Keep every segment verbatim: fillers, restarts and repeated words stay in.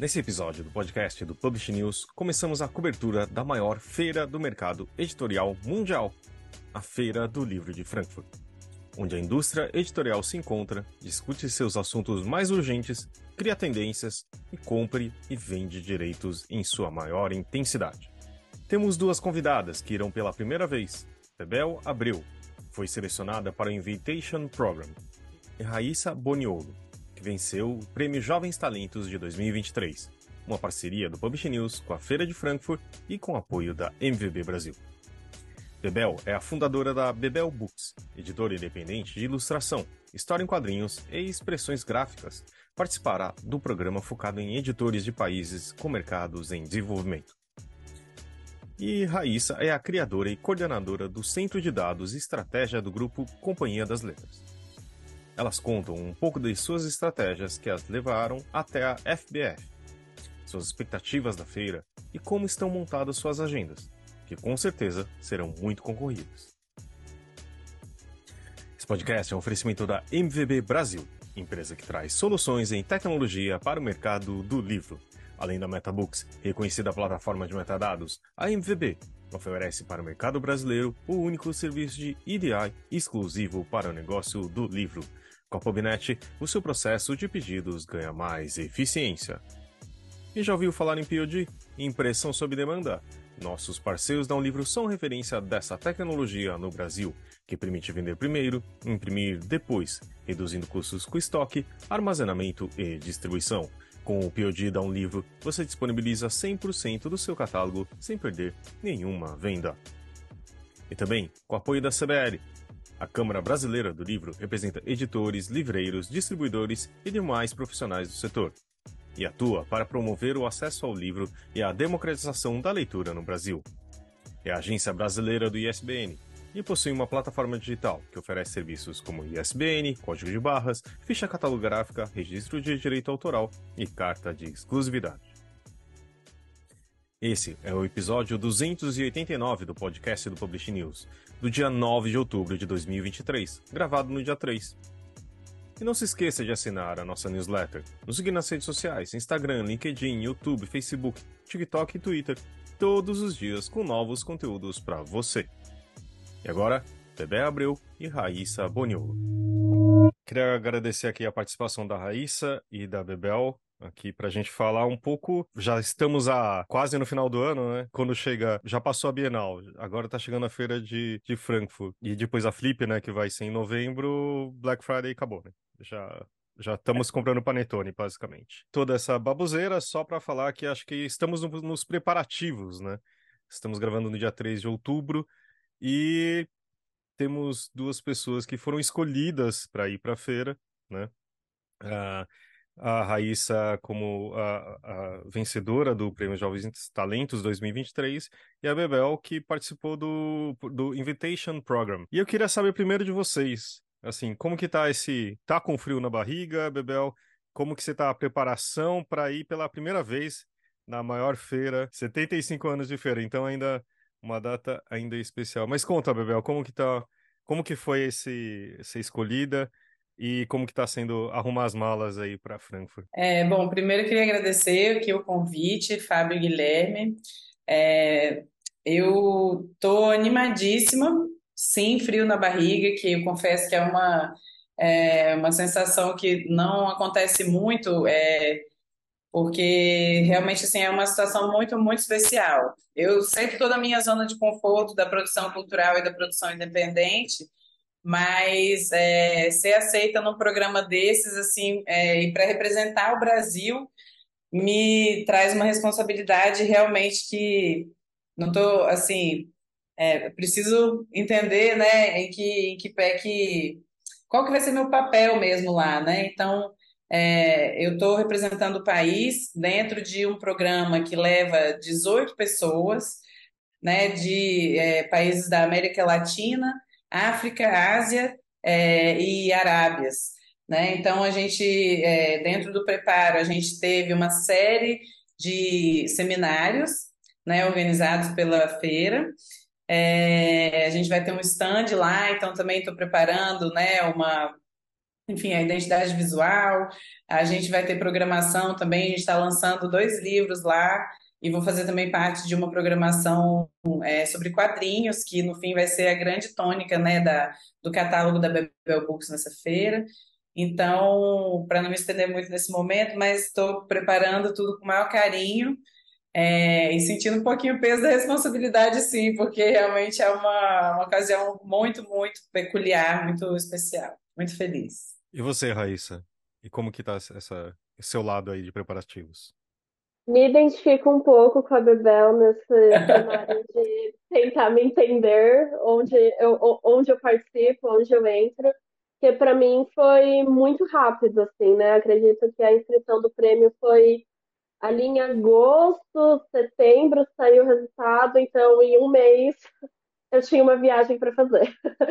Nesse episódio do podcast do Publish News, começamos a cobertura da maior feira do mercado editorial mundial, a Feira do Livro de Frankfurt, onde a indústria editorial se encontra, discute seus assuntos mais urgentes, cria tendências e compre e vende direitos em sua maior intensidade. Temos duas convidadas que irão pela primeira vez. Bebel Abreu foi selecionada para o Invitation Program, e Raíssa Boniolo, que venceu o Prêmio Jovens Talentos de dois mil e vinte e três, uma parceria do Publish News com a Feira de Frankfurt e com apoio da M V B Brasil. Bebel é a fundadora da Bebel Books, editora independente de ilustração, história em quadrinhos e expressões gráficas. Participará do programa focado em editores de países com mercados em desenvolvimento. E Raíssa é a criadora e coordenadora do Centro de Dados e Estratégia do grupo Companhia das Letras. Elas contam um pouco de suas estratégias que as levaram até a F B F, suas expectativas da feira e como estão montadas suas agendas, que com certeza serão muito concorridas. Esse podcast é um oferecimento da M V B Brasil, empresa que traz soluções em tecnologia para o mercado do livro. Além da MetaBooks, reconhecida plataforma de metadados, a M V B oferece para o mercado brasileiro o único serviço de E D I exclusivo para o negócio do livro. Com a PubNet, o seu processo de pedidos ganha mais eficiência. E já ouviu falar em P O D? Impressão sob demanda? Nossos parceiros da Um Livro são referência dessa tecnologia no Brasil, que permite vender primeiro, imprimir depois, reduzindo custos com estoque, armazenamento e distribuição. Com o P O D da Um Livro, você disponibiliza cem por cento do seu catálogo sem perder nenhuma venda. E também com o apoio da C B L. A Câmara Brasileira do Livro representa editores, livreiros, distribuidores e demais profissionais do setor, e atua para promover o acesso ao livro e a democratização da leitura no Brasil. É a agência brasileira do I S B N e possui uma plataforma digital que oferece serviços como I S B N, código de barras, ficha catalográfica, registro de direito autoral e carta de exclusividade. Esse é o episódio duzentos e oitenta e nove do podcast do Publish News, do dia nove de outubro de dois mil e vinte e três, gravado no dia três. E não se esqueça de assinar a nossa newsletter, nos seguir nas redes sociais, Instagram, LinkedIn, YouTube, Facebook, TikTok e Twitter, todos os dias com novos conteúdos para você. E agora, Bebel Abreu e Raíssa Boniolo. Queria agradecer aqui a participação da Raíssa e da Bebel, aqui pra gente falar um pouco. Já estamos a, quase no final do ano, né? Quando chega, já passou a Bienal, agora tá chegando a feira de, de Frankfurt. E depois a Flip, né, que vai ser em novembro, Black Friday acabou, né? Já... Já estamos comprando panetone, basicamente. Toda essa baboseira só para falar que acho que estamos no, nos preparativos, né? Estamos gravando no dia três de outubro e temos duas pessoas que foram escolhidas para ir para a feira, né? A, a Raíssa como a, a vencedora do Prêmio Jovens Talentos dois mil e vinte e três e a Bebel que participou do, do Invitation Program. E eu queria saber primeiro de vocês, assim, como que tá esse... Tá com frio na barriga, Bebel? Como que você tá a preparação para ir pela primeira vez na maior feira? setenta e cinco anos de feira, então ainda uma data ainda especial. Mas conta, Bebel, como que tá... Como que foi esse, ser escolhida e como que tá sendo arrumar as malas aí para Frankfurt? É, bom, primeiro eu queria agradecer aqui o convite, Fábio e Guilherme. É, eu tô animadíssima, sim, frio na barriga, que eu confesso que é uma, é, uma sensação que não acontece muito, é, porque realmente assim, é uma situação muito, muito especial. Eu sempre estou na minha zona de conforto da produção cultural e da produção independente, mas é, ser aceita num programa desses, assim, é, e para representar o Brasil, me traz uma responsabilidade realmente que não tô, assim, é, preciso entender, né, em que, em que pé que, qual que vai ser meu papel mesmo lá, né? Então, é, eu estou representando o país dentro de um programa que leva dezoito pessoas, né, de é, países da América Latina, África, Ásia, é, e Arábias, né? Então a gente, é, dentro do preparo, a gente teve uma série de seminários, né, organizados pela feira. É, a gente vai ter um stand lá, então também estou preparando, né, uma enfim, a identidade visual. A gente vai ter programação também, a gente está lançando dois livros lá, e vou fazer também parte de uma programação é, sobre quadrinhos, que no fim vai ser a grande tônica, né, da, do catálogo da Bebel Books nessa feira. Então, para não me estender muito nesse momento, mas estou preparando tudo com o maior carinho, é, e sentindo um pouquinho o peso da responsabilidade, sim, porque realmente é uma, uma ocasião muito, muito peculiar, muito especial. Muito feliz. E você, Raíssa? E como que tá essa, esse seu lado aí de preparativos? Me identifico um pouco com a Bebel nesse cenário de tentar me entender onde eu, o- onde eu participo, onde eu entro, que para mim foi muito rápido, assim, né? Acredito que a inscrição do prêmio foi ali em agosto, setembro, saiu o resultado, então em um mês eu tinha uma viagem para fazer.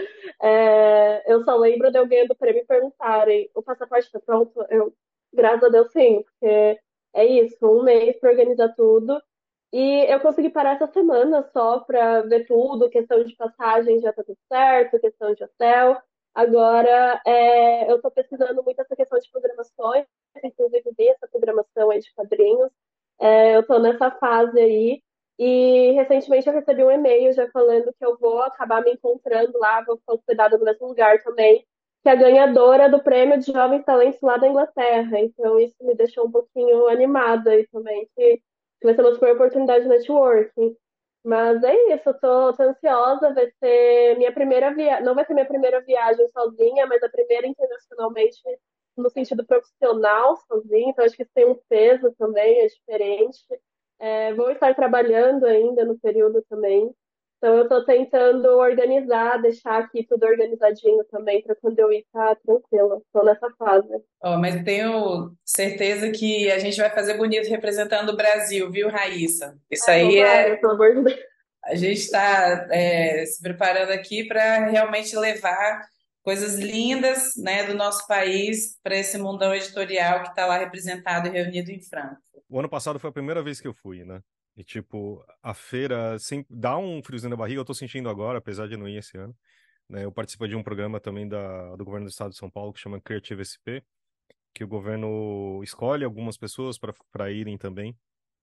É, eu só lembro de eu ganhando o prêmio e perguntarem: o passaporte está pronto? Eu, graças a Deus, sim, porque é isso, um mês para organizar tudo. E eu consegui parar essa semana só para ver tudo, questão de passagem já tá tudo certo, questão de hotel. Agora, é, eu estou pesquisando muito essa questão de programações, inclusive vi essa programação aí de quadrinhos. É, eu estou nessa fase aí. E recentemente eu recebi um e-mail já falando que eu vou acabar me encontrando lá, vou ficar hospedada no mesmo lugar também, que é a ganhadora do prêmio de Jovens Talentos lá da Inglaterra. Então isso me deixou um pouquinho animada e também que, que vai ser uma super oportunidade de networking. Mas é isso, eu tô, tô ansiosa, vai ser minha primeira viagem, não vai ser minha primeira viagem sozinha, mas a primeira internacionalmente no sentido profissional sozinha, então acho que isso tem um peso também, é diferente. É, vou estar trabalhando ainda no período também. Então, eu estou tentando organizar, deixar aqui tudo organizadinho também, para quando eu ir estar tranquila. Estou nessa fase. Ó, mas tenho certeza que a gente vai fazer bonito representando o Brasil, viu, Raíssa? Isso Ai, aí tomara, é. pelo amor de Deus. A gente está se preparando aqui para realmente levar coisas lindas, né, do nosso país para esse mundão editorial que está lá representado e reunido em Franca. O ano passado foi a primeira vez que eu fui, né? E, tipo, a feira sempre dá um friozinho na barriga, eu tô sentindo agora, apesar de não ir esse ano. Né? Eu participo de um programa também da, do governo do estado de São Paulo que chama Creative S P, que o governo escolhe algumas pessoas para para irem também.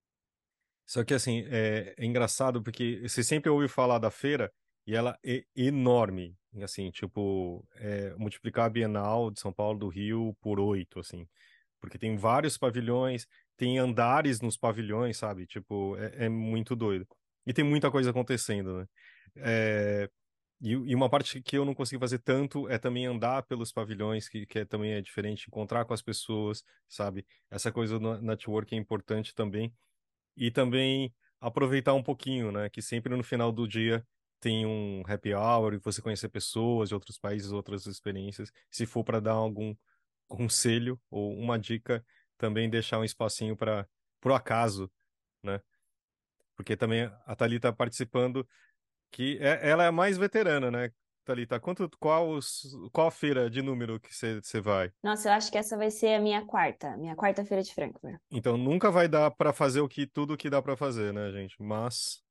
Só que, assim, é, é engraçado porque você sempre ouve falar da feira e ela é enorme. Assim, tipo, é, multiplicar a Bienal de São Paulo do Rio por oito, assim. Porque tem vários pavilhões, tem andares nos pavilhões, sabe? Tipo, é, é muito doido. E tem muita coisa acontecendo, né? É, e, e uma parte que eu não consegui fazer tanto é também andar pelos pavilhões, que, que é, também é diferente, encontrar com as pessoas, sabe? Essa coisa do network é importante também. E também aproveitar um pouquinho, né? Que sempre no final do dia tem um happy hour e você conhecer pessoas de outros países, outras experiências. Se for para dar algum conselho ou uma dica, também deixar um espacinho para pro acaso, né? Porque também a Thalita participando, que é, ela é a mais veterana, né? Thalita, quanto, qual, os- qual a feira de número que você vai? Nossa, eu acho que essa vai ser a minha quarta, minha quarta feira de Frankfurt. Então nunca vai dar para fazer o que tudo que dá para fazer, né, gente? Mas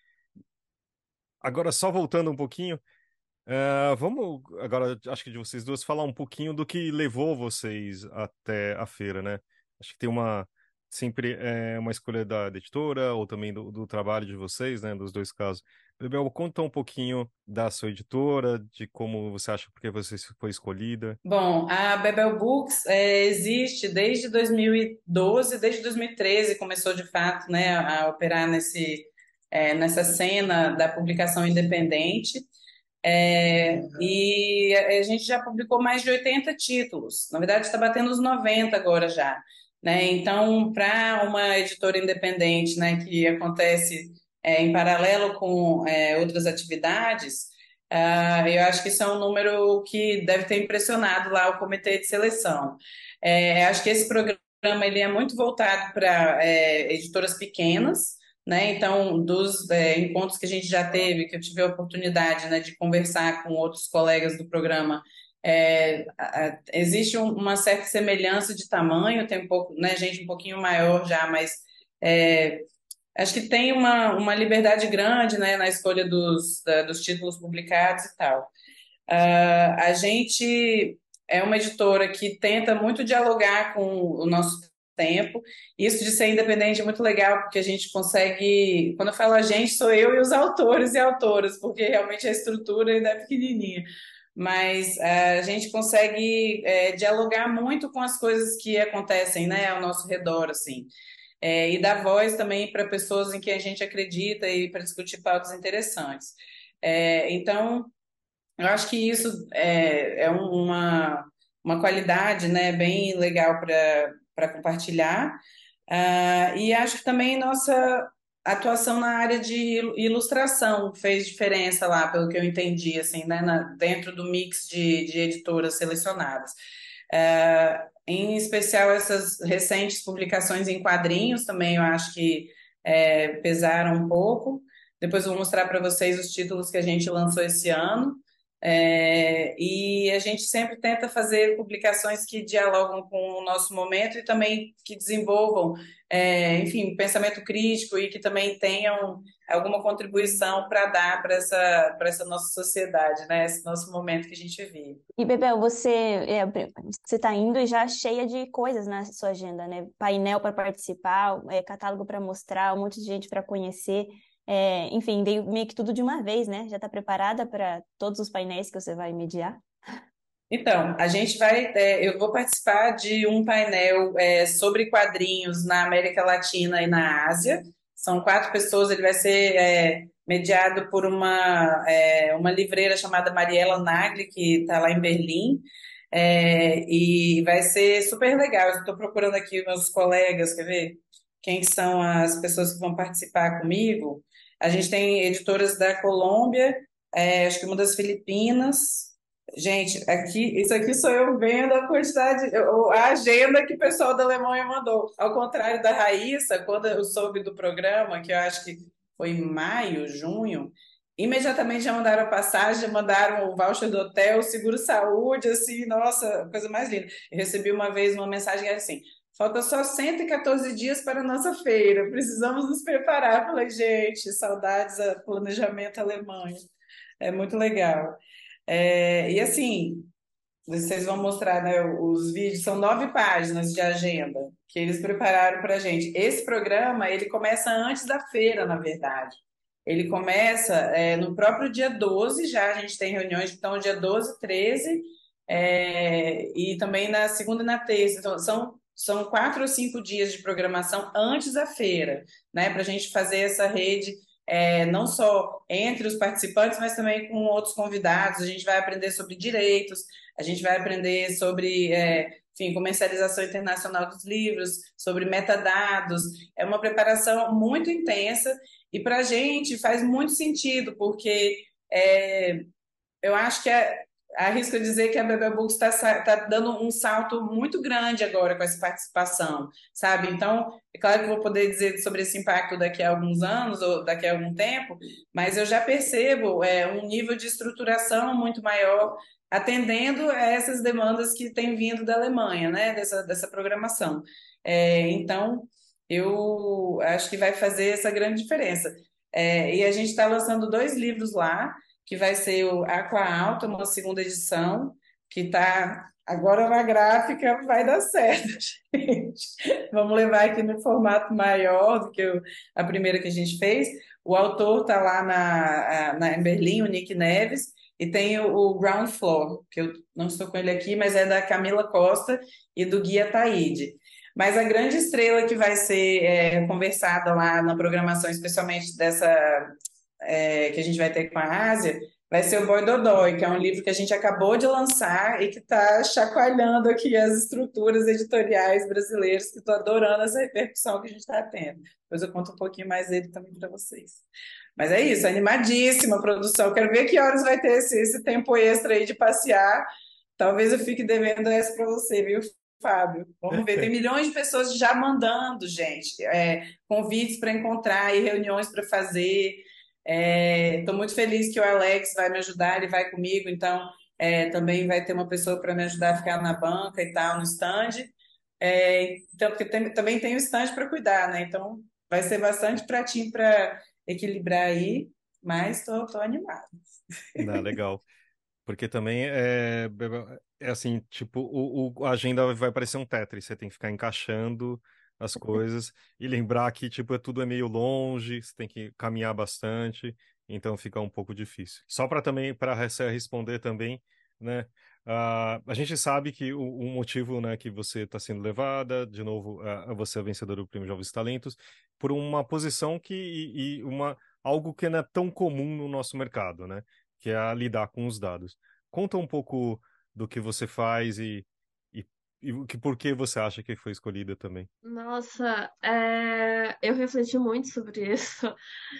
agora só voltando um pouquinho, eh, vamos agora, acho que de vocês duas, falar um pouquinho do que levou vocês até a feira, né? Acho que tem uma sempre é uma escolha da, da editora ou também do, do trabalho de vocês, né? Dos dois casos. Bebel, conta um pouquinho da sua editora, de como você acha porque você foi escolhida. Bom, a Bebel Books é, existe desde dois mil e doze, desde dois mil e treze começou de fato, né, a operar nesse, é, nessa cena da publicação independente. É, e a a gente já publicou mais de oitenta títulos. Na verdade, está batendo os noventa agora já, né? Então, para uma editora independente, né, que acontece é, em paralelo com é, outras atividades, ah, eu acho que isso é um número que deve ter impressionado lá o comitê de seleção. É, acho que esse programa ele é muito voltado para é, editoras pequenas, né? Então, dos é, encontros que a gente já teve, que eu tive a oportunidade, né, de conversar com outros colegas do programa, é, a- a- existe um- uma certa semelhança de tamanho, tem um pouco, né, gente um pouquinho maior já, mas é, acho que tem uma, uma liberdade grande, né, na escolha dos, da- dos títulos publicados e tal. Ah, a gente é uma editora que tenta muito dialogar com o nosso tempo. Isso de ser independente é muito legal, porque a gente consegue. Quando eu falo a gente, sou eu e os autores e autoras, porque realmente a estrutura ainda é pequenininha. Mas eh, a gente consegue eh, dialogar muito com as coisas que acontecem, né, ao nosso redor, assim. É, e dar voz também para pessoas em que a gente acredita e para discutir pautas interessantes. É, então, eu acho que isso é, é um- uma, uma qualidade, né, bem legal para para compartilhar. Ah, e acho que também nossa atuação na área de il- ilustração fez diferença lá, pelo que eu entendi, assim, né, na- dentro do mix de, de editoras selecionadas. Ah, em especial essas recentes publicações em quadrinhos também eu acho que é, pesaram um pouco. Depois eu vou mostrar para vocês os títulos que a gente lançou esse ano. É, e a gente sempre tenta fazer publicações que dialogam com o nosso momento e também que desenvolvam, é, enfim, pensamento crítico e que também tenham alguma contribuição para dar para essa, para essa nossa sociedade, né? Esse nosso momento que a gente vive. E, Bebel, você é, você está indo já cheia de coisas na sua agenda, né? Painel para participar, é, catálogo para mostrar, um monte de gente para conhecer. É, enfim, veio meio que tudo de uma vez, né? Já está preparada para todos os painéis que você vai mediar? Então, a gente vai, é, eu vou participar de um painel é, sobre quadrinhos na América Latina e na Ásia. São quatro pessoas, ele vai ser é, mediado por uma, é, uma livreira chamada Mariela Nagli, que está lá em Berlim. É, e vai ser super legal. Eu estou procurando aqui meus colegas, quer ver? Quem são as pessoas que vão participar comigo? A gente tem editoras da Colômbia, é, acho que uma das Filipinas. Gente, aqui, isso aqui sou eu vendo a quantidade, eu- a agenda que o pessoal da Alemanha mandou. Ao contrário da Raíssa, quando eu soube do programa, que eu acho que foi em maio, junho, imediatamente já mandaram a passagem, já mandaram o voucher do hotel, o seguro-saúde, assim, nossa, coisa mais linda. Eu recebi uma vez uma mensagem que era assim: falta só cento e quatorze dias para a nossa feira, precisamos nos preparar. Eu falei, gente, saudades a planejamento Alemanha. É muito legal. É, e assim, vocês vão mostrar, né, os vídeos, são nove páginas de agenda que eles prepararam para a gente. Esse programa, ele começa antes da feira, na verdade. Ele começa é, no próprio dia doze, já a gente tem reuniões, então dia doze, treze, é, e também na segunda e na terça. Então, são, são quatro ou cinco dias de programação antes da feira, né, para a gente fazer essa rede é, não só entre os participantes, mas também com outros convidados. A gente vai aprender sobre direitos, a gente vai aprender sobre, é, enfim, comercialização internacional dos livros, sobre metadados. É uma preparação muito intensa e para a gente faz muito sentido, porque é, eu acho que é, arrisco dizer que a Bebel Books está tá dando um salto muito grande agora com essa participação, sabe? Então, é claro que eu vou poder dizer sobre esse impacto daqui a alguns anos ou daqui a algum tempo, mas eu já percebo é, um nível de estruturação muito maior, atendendo a essas demandas que têm vindo da Alemanha, né? Dessa, dessa programação. É, então, eu acho que vai fazer essa grande diferença. É, e a gente está lançando dois livros lá, que vai ser o Aqua Alta, uma segunda edição, que está agora na gráfica, vai dar certo, gente. Vamos levar aqui no formato maior do que o- a primeira que a gente fez. O autor está lá na, a- na, em Berlim, o Nick Neves, e tem o, o Ground Floor, que eu não estou com ele aqui, mas é da Camila Costa e do Guia Taíde. Mas a grande estrela que vai ser é, conversada lá na programação, especialmente dessa é, que a gente vai ter com a Ásia, vai ser o Boi Dodói, que é um livro que a gente acabou de lançar e que está chacoalhando aqui as estruturas editoriais brasileiras, que estou adorando essa repercussão que a gente está tendo. Depois eu conto um pouquinho mais dele também para vocês. Mas é isso, animadíssima a produção. Quero ver que horas vai ter esse, esse tempo extra aí de passear. Talvez eu fique devendo essa para você, viu, Fábio? Vamos ver, tem milhões de pessoas já mandando, gente, é, convites para encontrar e reuniões para fazer. Estou muito feliz que o Alex vai me ajudar, ele vai comigo, então é, também vai ter uma pessoa para me ajudar a ficar na banca e tal, no stand. É, então, porque tem- também tem o stand para cuidar, né? Então vai ser bastante pratinho para equilibrar aí, mas estou animada. Ah, legal. Porque também é, é assim, tipo, o, o- a agenda vai parecer um Tetris, você tem que ficar encaixando as coisas e lembrar que, tipo, é tudo é meio longe, você tem que caminhar bastante, então fica um pouco difícil. Só para também, para responder também, né, ah, a gente sabe que o, o motivo, né, que você está sendo levada, de novo, ah, você é vencedora do Prêmio Jovens Talentos, por uma posição que, e, e uma, algo que não é tão comum no nosso mercado, né? Que é a lidar com os dados. Conta um pouco do que você faz e, e, e o que, por que você acha que foi escolhida também. Nossa, é, eu refleti muito sobre isso.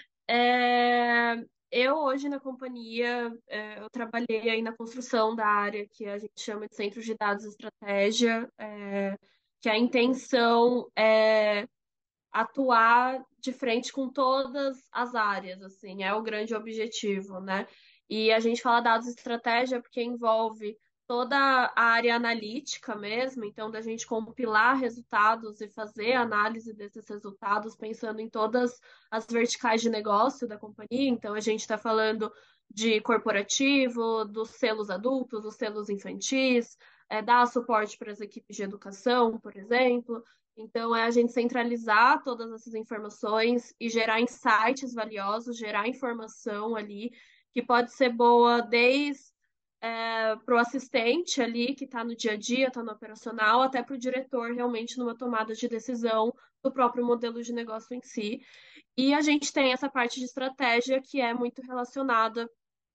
É, eu hoje na companhia, é, eu trabalhei aí na construção da área que a gente chama de Centro de Dados e Estratégia, é, que a intenção é atuar de frente com todas as áreas, assim, é o grande objetivo, né? E a gente fala dados e estratégia porque envolve toda a área analítica mesmo, então da gente compilar resultados e fazer análise desses resultados pensando em todas as verticais de negócio da companhia. Então a gente está falando de corporativo, dos selos adultos, dos selos infantis, é, dar suporte para as equipes de educação, por exemplo. Então, é a gente centralizar todas essas informações e gerar insights valiosos, gerar informação ali, que pode ser boa desde para o assistente ali, que está no dia a dia, está no operacional, até para o diretor realmente numa tomada de decisão do próprio modelo de negócio em si. E a gente tem essa parte de estratégia que é muito relacionada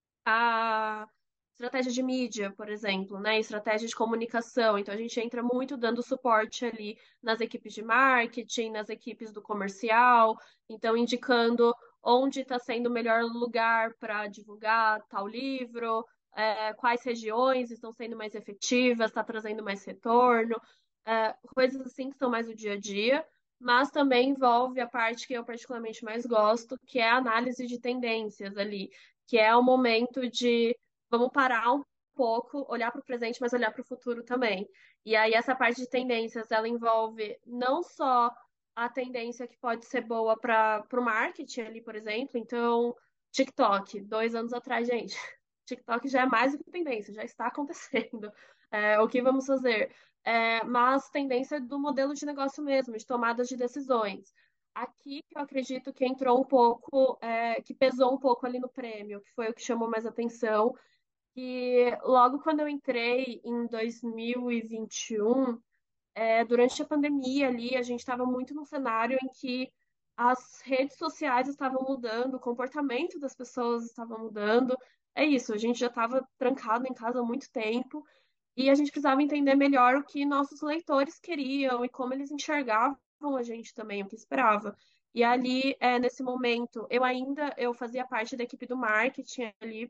a estratégia de mídia, por exemplo, né? Estratégia de comunicação. Então a gente entra muito dando suporte ali nas equipes de marketing, nas equipes do comercial, então indicando onde está sendo o melhor lugar para divulgar tal livro, é, quais regiões estão sendo mais efetivas, está trazendo mais retorno, é, coisas assim que são mais o dia a dia. Mas também envolve a parte que eu particularmente mais gosto, que é a análise de tendências ali, que é o momento de vamos parar um pouco, olhar para o presente, mas olhar para o futuro também. E aí essa parte de tendências, ela envolve não só a tendência que pode ser boa para o marketing ali, por exemplo. Então, TikTok, dois anos atrás, gente, TikTok já é mais do que tendência, já está acontecendo. É, o que vamos fazer? É, mas tendência do modelo de negócio mesmo, de tomadas de decisões. Aqui que eu acredito que entrou um pouco, é, que pesou um pouco ali no prêmio, que foi o que chamou mais atenção. E logo quando eu entrei em dois mil e vinte e um, é, durante a pandemia ali, a gente estava muito num cenário em que as redes sociais estavam mudando, o comportamento das pessoas estava mudando. É isso, a gente já estava trancado em casa há muito tempo e a gente precisava entender melhor o que nossos leitores queriam e como eles enxergavam a gente também, o que esperava. E ali, é, nesse momento, eu ainda eu fazia parte da equipe do marketing ali.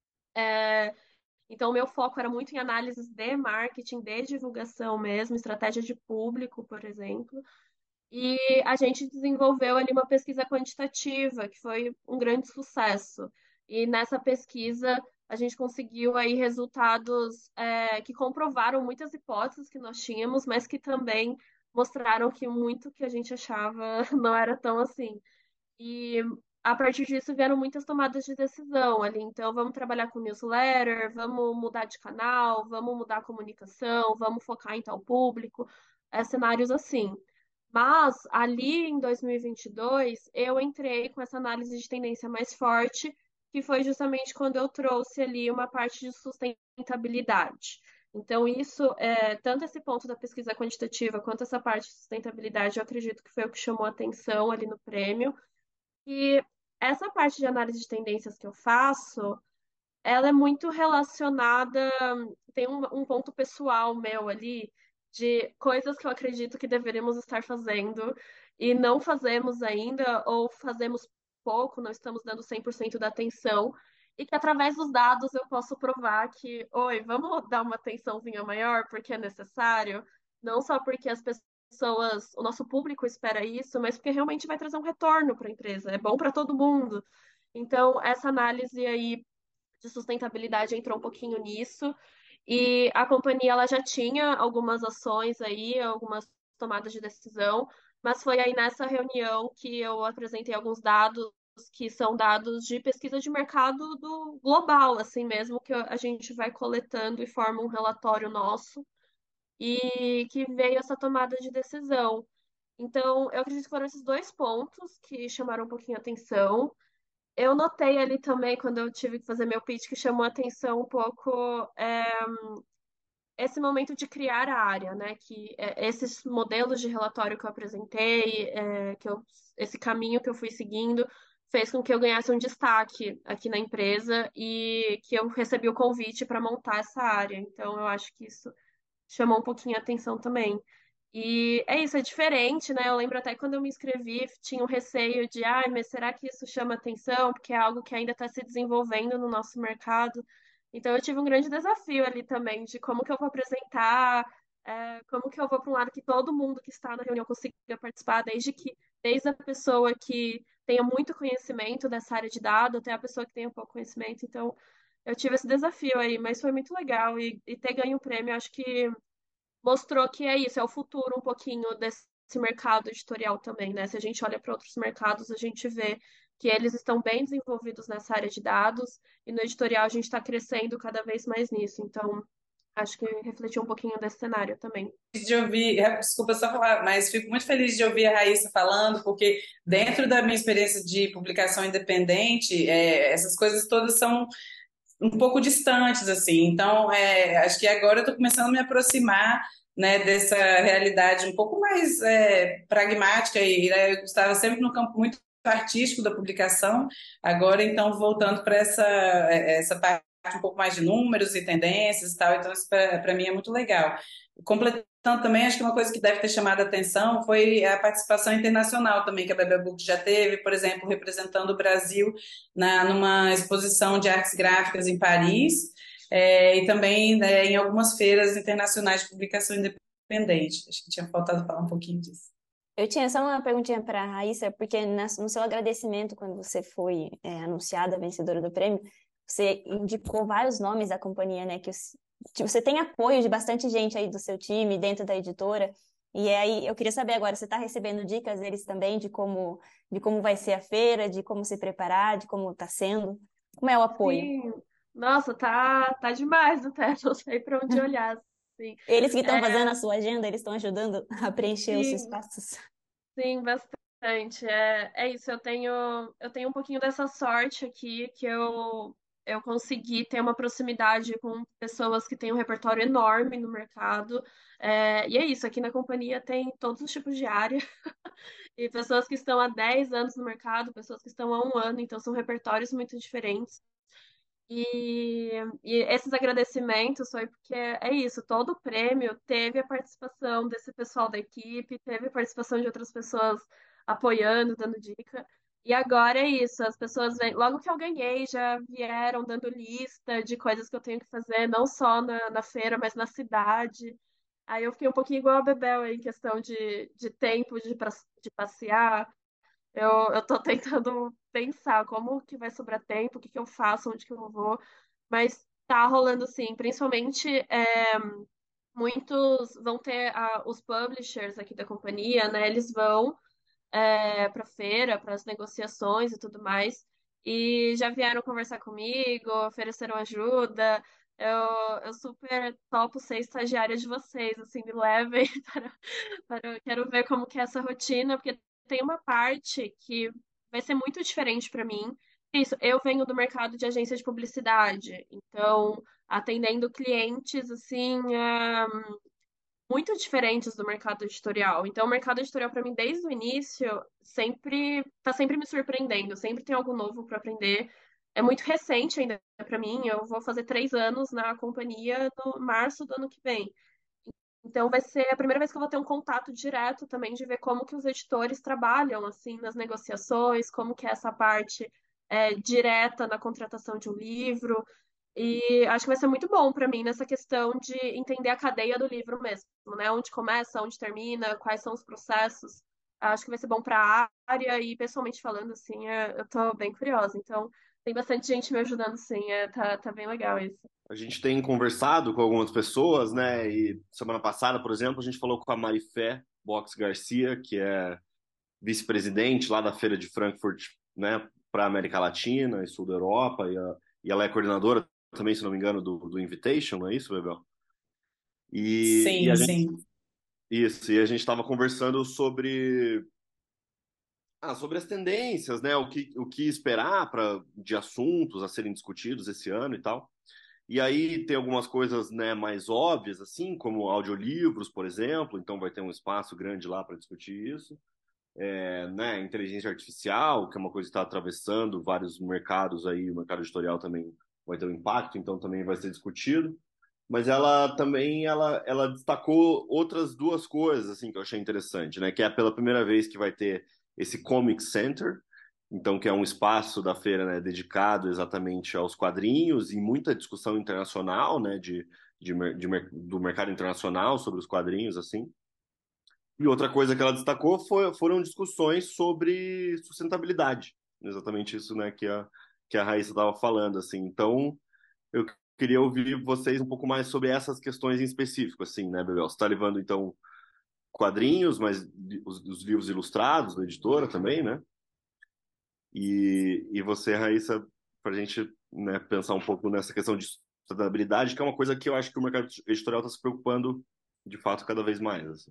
Então, o meu foco era muito em análises de marketing, de divulgação mesmo, estratégia de público, por exemplo. E a gente desenvolveu ali uma pesquisa quantitativa, que foi um grande sucesso. E nessa pesquisa, a gente conseguiu aí resultados é, que comprovaram muitas hipóteses que nós tínhamos, mas que também mostraram que muito que a gente achava não era tão assim. E a partir disso vieram muitas tomadas de decisão ali. Então, vamos trabalhar com newsletter, vamos mudar de canal, vamos mudar a comunicação, vamos focar em tal público, é, cenários assim. Mas ali em dois mil e vinte e dois, eu entrei com essa análise de tendência mais forte, que foi justamente quando eu trouxe ali uma parte de sustentabilidade. Então, isso, é, tanto esse ponto da pesquisa quantitativa quanto essa parte de sustentabilidade, eu acredito que foi o que chamou a atenção ali no prêmio. E essa parte de análise de tendências que eu faço, ela é muito relacionada, tem um, um ponto pessoal meu ali, de coisas que eu acredito que deveríamos estar fazendo e não fazemos ainda, ou fazemos pouco, não estamos dando cem por cento da atenção, e que através dos dados eu posso provar que, oi, vamos dar uma atençãozinha maior porque é necessário, não só porque as pessoas, o nosso público espera isso, mas porque realmente vai trazer um retorno para a empresa, é bom para todo mundo. Então, essa análise aí de sustentabilidade entrou um pouquinho nisso. E a companhia ela já tinha algumas ações aí, algumas tomadas de decisão, mas foi aí nessa reunião que eu apresentei alguns dados que são dados de pesquisa de mercado do global, assim mesmo, que a gente vai coletando e forma um relatório nosso e que veio essa tomada de decisão. Então, eu acredito que foram esses dois pontos que chamaram um pouquinho a atenção. Eu notei ali também, quando eu tive que fazer meu pitch, que chamou a atenção um pouco é, esse momento de criar a área, né? Que é, esses modelos de relatório que eu apresentei, é, que eu, esse caminho que eu fui seguindo, fez com que eu ganhasse um destaque aqui na empresa e que eu recebi o convite para montar essa área. Então, eu acho que isso chamou um pouquinho a atenção também. E é isso, é diferente, né? Eu lembro até quando eu me inscrevi, tinha um receio de, ai, mas será que isso chama atenção? Porque é algo que ainda está se desenvolvendo no nosso mercado. Então eu tive um grande desafio ali também, de como que eu vou apresentar, é, como que eu vou para um lado que todo mundo que está na reunião consiga participar, desde que, desde a pessoa que tenha muito conhecimento dessa área de dados até a pessoa que tenha pouco conhecimento. Então eu tive esse desafio aí, mas foi muito legal. E, e ter ganho o prêmio, acho que mostrou que é isso, é o futuro um pouquinho desse mercado editorial também, né? Se a gente olha para outros mercados, a gente vê que eles estão bem desenvolvidos nessa área de dados e no editorial a gente está crescendo cada vez mais nisso. Então, acho que refletiu um pouquinho desse cenário também. De ouvir, é, desculpa só falar, mas fico muito feliz de ouvir a Raíssa falando, porque dentro da minha experiência de publicação independente, é, essas coisas todas são um pouco distantes, assim. Então, é, acho que agora eu estou começando a me aproximar, né, dessa realidade um pouco mais é, pragmática e né, eu estava sempre no campo muito artístico da publicação. Agora, então, voltando para essa é, essa parte um pouco mais de números e tendências e tal. Então, isso para mim é muito legal. Completando também, acho que uma coisa que deve ter chamado a atenção foi a participação internacional também, que a Bebel Book já teve, por exemplo, representando o Brasil na, numa exposição de artes gráficas em Paris, é, e também né, em algumas feiras internacionais de publicação independente. Acho que tinha faltado falar um pouquinho disso. Eu tinha só uma perguntinha para a Raíssa, porque na- no seu agradecimento, quando você foi é, anunciada a vencedora do prêmio, você indicou vários nomes da companhia, né? Que os- que você tem apoio de bastante gente aí do seu time, dentro da editora. E aí eu queria saber agora, você está recebendo dicas deles também de como, de como vai ser a feira, de como se preparar, de como está sendo? Como é o apoio? Sim, nossa, tá, tá demais até, não sei para onde olhar, assim. Eles que estão É, fazendo a sua agenda, eles estão ajudando a preencher os sim, espaços. sim, bastante. É, é isso, eu tenho, eu tenho um pouquinho dessa sorte aqui, que eu, eu consegui ter uma proximidade com pessoas que têm um repertório enorme no mercado. É, e é isso, aqui na companhia tem todos os tipos de área, e pessoas que estão há dez anos no mercado, pessoas que estão há um ano, então são repertórios muito diferentes. E, e esses agradecimentos foi porque é isso, todo o prêmio teve a participação desse pessoal da equipe, teve a participação de outras pessoas apoiando, dando dica. E agora é isso, as pessoas vêm, logo que eu ganhei, já vieram dando lista de coisas que eu tenho que fazer, não só na, na feira, mas na cidade. Aí eu fiquei um pouquinho igual a Bebel em questão de, de tempo de, pra- de passear. Eu, eu tô tentando pensar como que vai sobrar tempo, o que que eu faço, onde que eu vou, mas tá rolando sim, principalmente é, muitos vão ter a- os publishers aqui da companhia, né? Eles vão é, para feira, para as negociações e tudo mais, e já vieram conversar comigo, ofereceram ajuda. Eu, eu super topo ser estagiária de vocês, assim, me levem para, para, eu quero ver como que é essa rotina, porque tem uma parte que vai ser muito diferente para mim. Isso, eu venho do mercado de agência de publicidade, então atendendo clientes assim, é, muito diferentes do mercado editorial. Então, o mercado editorial para mim desde o início sempre tá sempre me surpreendendo, sempre tem algo novo para aprender. É muito recente ainda para mim. Eu vou fazer três anos na companhia no março do ano que vem. Então vai ser a primeira vez que eu vou ter um contato direto também de ver como que os editores trabalham assim nas negociações, como que é essa parte é, direta na contratação de um livro. E acho que vai ser muito bom para mim nessa questão de entender a cadeia do livro mesmo, né? Onde começa, onde termina, quais são os processos. Acho que vai ser bom para a área e pessoalmente falando assim, é, eu tô bem curiosa. Então tem bastante gente me ajudando, sim, é, tá, tá bem legal isso. A gente tem conversado com algumas pessoas, né? E semana passada, por exemplo, a gente falou com a Marifé Box Garcia, que é vice-presidente lá da Feira de Frankfurt, né? para a América Latina e Sul da Europa, e, a, e ela é coordenadora também, se não me engano, do, do Invitation, não é isso, Bebel? E, e Sim, a gente, sim. isso, e a gente estava conversando sobre, ah, sobre as tendências, né? O que, o que esperar para de assuntos a serem discutidos esse ano e tal. E aí tem algumas coisas, né, mais óbvias, assim, como audiolivros, por exemplo, então vai ter um espaço grande lá para discutir isso. É, né, inteligência artificial, que é uma coisa que está atravessando vários mercados aí, o mercado editorial também vai ter um impacto, então também vai ser discutido. Mas ela também ela, ela destacou outras duas coisas assim que eu achei interessante, né? Que é pela primeira vez que vai ter esse Comic Center, então que é um espaço da feira, né, dedicado exatamente aos quadrinhos e muita discussão internacional, né, de, de, de, do mercado internacional sobre os quadrinhos assim. E outra coisa que ela destacou foi, foram discussões sobre sustentabilidade, exatamente isso, né, que a que a Raíssa estava falando assim. Então eu queria ouvir vocês um pouco mais sobre essas questões em específico, assim, né, Bebel? Você está levando, então, quadrinhos, mas os, os livros ilustrados da editora também, né? E, e você, Raíssa, para a gente, né, pensar um pouco nessa questão de sustentabilidade, que é uma coisa que eu acho que o mercado editorial está se preocupando, de fato, cada vez mais. Assim.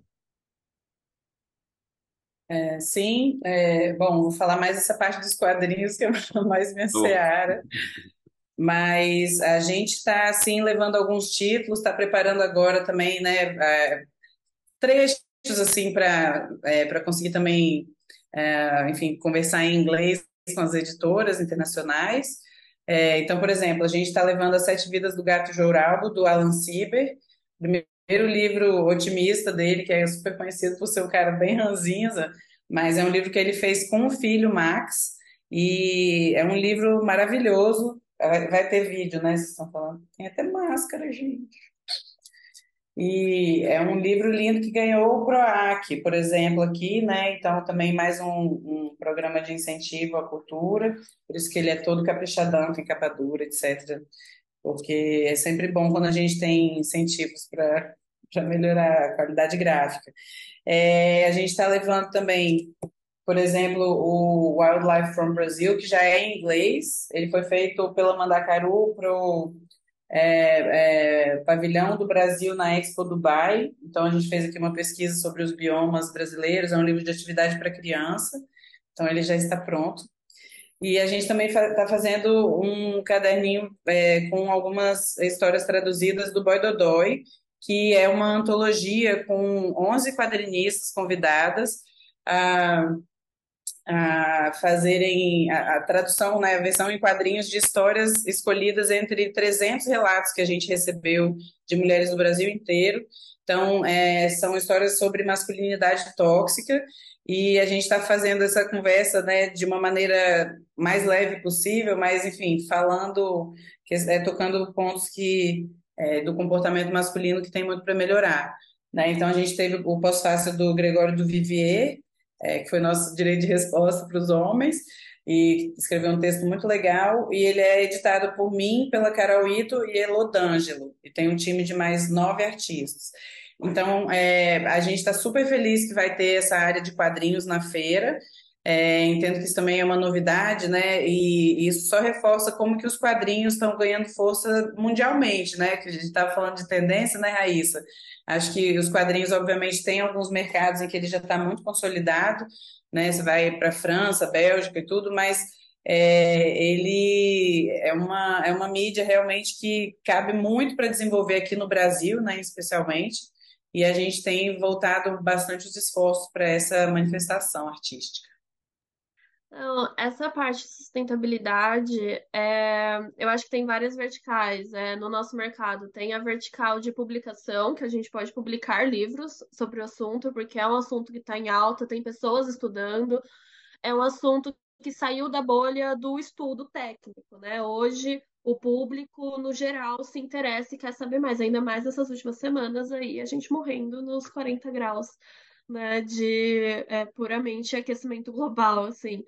É, sim, é, bom, vou falar mais essa parte dos quadrinhos, que é mais minha Oh, seara. Mas a gente está, assim, levando alguns títulos, está preparando agora também, né, é, trechos, assim, para é, para conseguir também, é, enfim, conversar em inglês com as editoras internacionais. É, então, por exemplo, a gente está levando As Sete Vidas do Gato Jouralbo, do Alan Sieber, primeiro livro otimista dele, que é super conhecido por ser um cara bem ranzinza, mas é um livro que ele fez com o filho, Max, e é um livro maravilhoso. Vai vai ter vídeo, né? Vocês estão falando. Tem até máscara, gente. E é um livro lindo que ganhou o PROAC, por exemplo, aqui, né? Então, também mais um, um programa de incentivo à cultura, por isso que ele é todo caprichadão, tem capa dura, etcétera. Porque é sempre bom quando a gente tem incentivos para para melhorar a qualidade gráfica. É, a gente está levando também, por exemplo, o Wildlife from Brazil, que já é em inglês, ele foi feito pela Mandacaru para o é, é, Pavilhão do Brasil na Expo Dubai. Então, a gente fez aqui uma pesquisa sobre os biomas brasileiros, é um livro de atividade para criança, então ele já está pronto. E a gente também está fazendo um caderninho é, com algumas histórias traduzidas do Boy Dodói, que é uma antologia com onze quadrinistas convidadas a, a fazerem a, a tradução, né, a versão em quadrinhos de histórias escolhidas entre trezentos relatos que a gente recebeu de mulheres do Brasil inteiro. Então, é, são histórias sobre masculinidade tóxica e a gente está fazendo essa conversa, né, de uma maneira mais leve possível, mas, enfim, falando, que, é, tocando pontos que, é, do comportamento masculino que tem muito para melhorar. Né? Então, a gente teve o pós-fácil do Gregório do Vivier, é, que foi nosso direito de resposta para os homens, e escreveu um texto muito legal, e ele é editado por mim, pela Carol Ito e Elô D'Angelo, e tem um time de mais nove artistas. Então, é, a gente está super feliz que vai ter essa área de quadrinhos na feira. É, entendo que isso também é uma novidade, né? E isso só reforça como que os quadrinhos estão ganhando força mundialmente, né? Que a gente estava falando de tendência, né, Raíssa? Acho que os quadrinhos, obviamente, têm alguns mercados em que ele já está muito consolidado, né? Você vai para a França, Bélgica e tudo, mas é, ele é uma, é uma mídia realmente que cabe muito para desenvolver aqui no Brasil, né? Especialmente, e a gente tem voltado bastante os esforços para essa manifestação artística. Então, essa parte de sustentabilidade, é, eu acho que tem várias verticais. É, no nosso mercado tem a vertical de publicação, que a gente pode publicar livros sobre o assunto, porque é um assunto que está em alta, tem pessoas estudando, é um assunto que saiu da bolha do estudo técnico, né? Hoje o público, no geral, se interessa e quer saber mais, ainda mais nessas últimas semanas aí, a gente morrendo nos quarenta graus, né, de é, puramente aquecimento global, assim.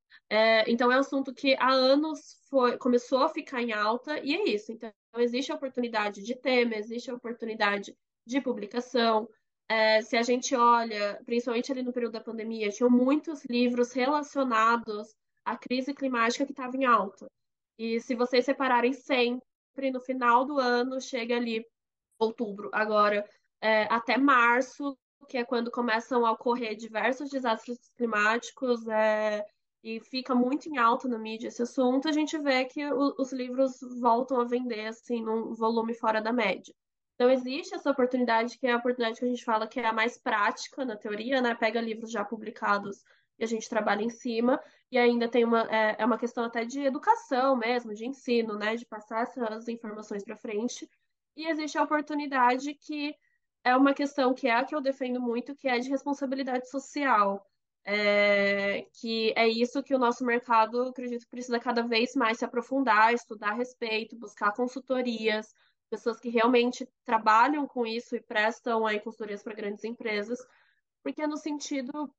É, então é um assunto que há anos foi, começou a ficar em alta, e é isso. Então, existe a oportunidade de tema, existe a oportunidade de publicação. É, se a gente olha, principalmente ali no período da pandemia, tinham muitos livros relacionados a crise climática que estava em alta. E se vocês separarem sempre, no final do ano, chega ali outubro, agora é, até março, que é quando começam a ocorrer diversos desastres climáticos, é, e fica muito em alta na mídia esse assunto, a gente vê que o- os livros voltam a vender assim num volume fora da média. Então existe essa oportunidade, que é a oportunidade que a gente fala que é a mais prática na teoria, né? Pega livros já publicados e a gente trabalha em cima, e ainda tem uma, é, é uma questão até de educação mesmo, de ensino, né? De passar essas informações para frente. E existe a oportunidade que é uma questão que é a que eu defendo muito, que é de responsabilidade social. É, que é isso que o nosso mercado, eu acredito que precisa cada vez mais se aprofundar, estudar a respeito, buscar consultorias, pessoas que realmente trabalham com isso e prestam aí consultorias para grandes empresas, porque é no sentido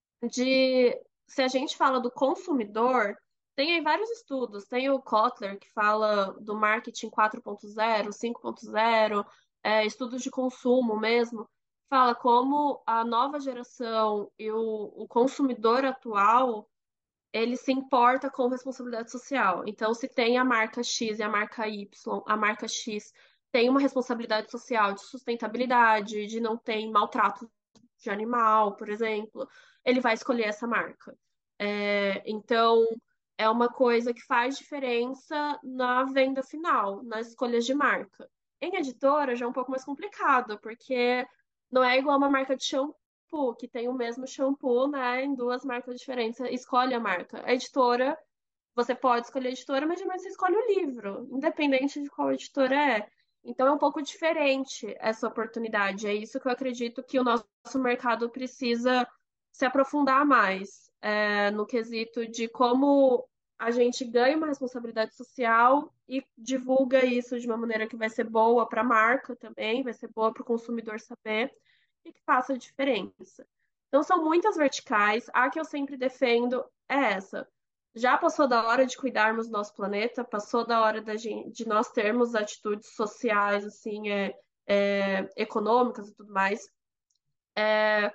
de, se a gente fala do consumidor, tem aí vários estudos. Tem o Kotler, que fala do marketing quatro ponto zero, cinco ponto zero, é, estudos de consumo mesmo. Fala como a nova geração e o, o consumidor atual, ele se importa com responsabilidade social. Então, se tem a marca X e a marca Y, a marca X tem uma responsabilidade social de sustentabilidade, de não ter maltrato de animal, por exemplo, ele vai escolher essa marca. É, então, é uma coisa que faz diferença na venda final, nas escolhas de marca. Em editora já é um pouco mais complicado, porque não é igual uma marca de shampoo, que tem o mesmo shampoo, né, em duas marcas diferentes. Você escolhe a marca. A editora, você pode escolher a editora, mas geralmente você escolhe o livro, independente de qual editora é. Então é um pouco diferente essa oportunidade. É isso que eu acredito que o nosso mercado precisa se aprofundar mais, é, no quesito de como a gente ganha uma responsabilidade social e divulga isso de uma maneira que vai ser boa para a marca também, vai ser boa para o consumidor saber e que faça diferença. Então são muitas verticais. A que eu sempre defendo é essa. Já passou da hora de cuidarmos do nosso planeta, passou da hora da gente, de nós termos atitudes sociais, assim, é, é, econômicas e tudo mais. É,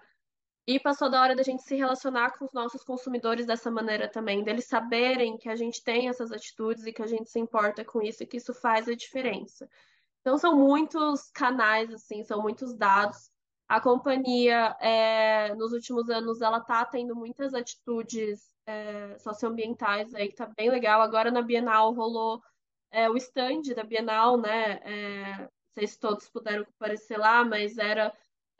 e passou da hora da gente se relacionar com os nossos consumidores dessa maneira também, deles saberem que a gente tem essas atitudes e que a gente se importa com isso e que isso faz a diferença. Então são muitos canais, assim, são muitos dados. A companhia, é, nos últimos anos, ela está tendo muitas atitudes é, socioambientais aí, que tá bem legal. Agora na Bienal rolou é, o stand da Bienal, né? É, não sei se todos puderam aparecer lá, mas era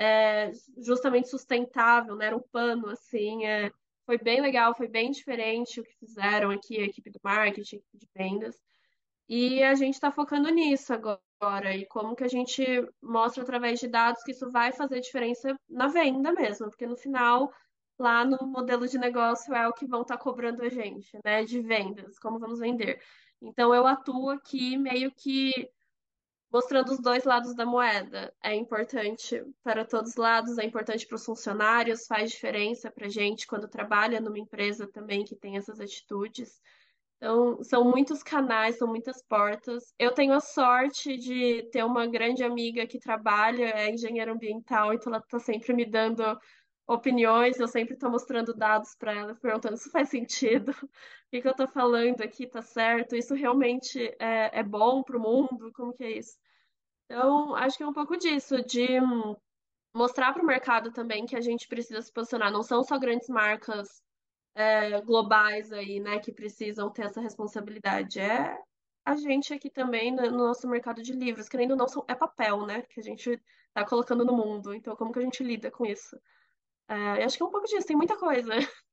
é, justamente sustentável, né? Era um pano, assim. É, foi bem legal, foi bem diferente o que fizeram aqui, a equipe do marketing, a equipe de vendas. E a gente está focando nisso agora, e como que a gente mostra através de dados que isso vai fazer diferença na venda mesmo, porque no final, lá no modelo de negócio é o que vão estar cobrando a gente, né, de vendas, como vamos vender. Então eu atuo aqui meio que mostrando os dois lados da moeda. É importante para todos os lados, é importante para os funcionários, faz diferença para a gente quando trabalha numa empresa também que tem essas atitudes. Então, são muitos canais, são muitas portas. Eu tenho a sorte de ter uma grande amiga que trabalha, é engenheira ambiental, então ela está sempre me dando opiniões, eu sempre estou mostrando dados para ela, perguntando se faz sentido, o que que eu estou falando aqui está certo, isso realmente é, é bom para o mundo, como que é isso? Então, acho que é um pouco disso, de hum, mostrar para o mercado também que a gente precisa se posicionar. Não são só grandes marcas é, globais aí, né, que precisam ter essa responsabilidade. É a gente aqui também no, no nosso mercado de livros, querendo ou não, são- é papel, né, que a gente tá colocando no mundo. Então, como que a gente lida com isso? É, eu acho que é um pouco disso, tem muita coisa.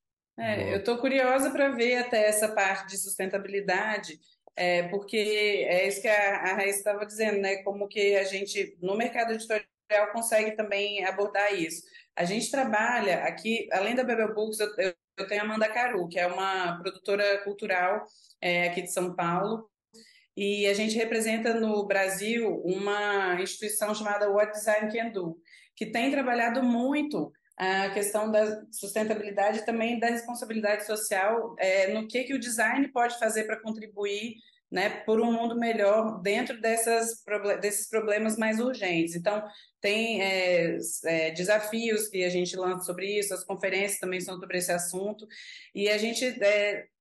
É, eu Boa. estou curiosa para ver até essa parte de sustentabilidade, é, porque é isso que a, a Raíssa estava dizendo, né? Como que a gente, no mercado editorial, consegue também abordar isso. A gente trabalha aqui, além da Bebel Books, eu, eu, eu tenho a Amanda Caru, que é uma produtora cultural, é, aqui de São Paulo, e a gente representa no Brasil uma instituição chamada What Design Can Do, que tem trabalhado muito a questão da sustentabilidade e também da responsabilidade social, é, no que, que o design pode fazer para contribuir, né, por um mundo melhor dentro dessas, desses problemas mais urgentes. Então, tem é, é, desafios que a gente lança sobre isso, as conferências também são sobre esse assunto, e a gente é,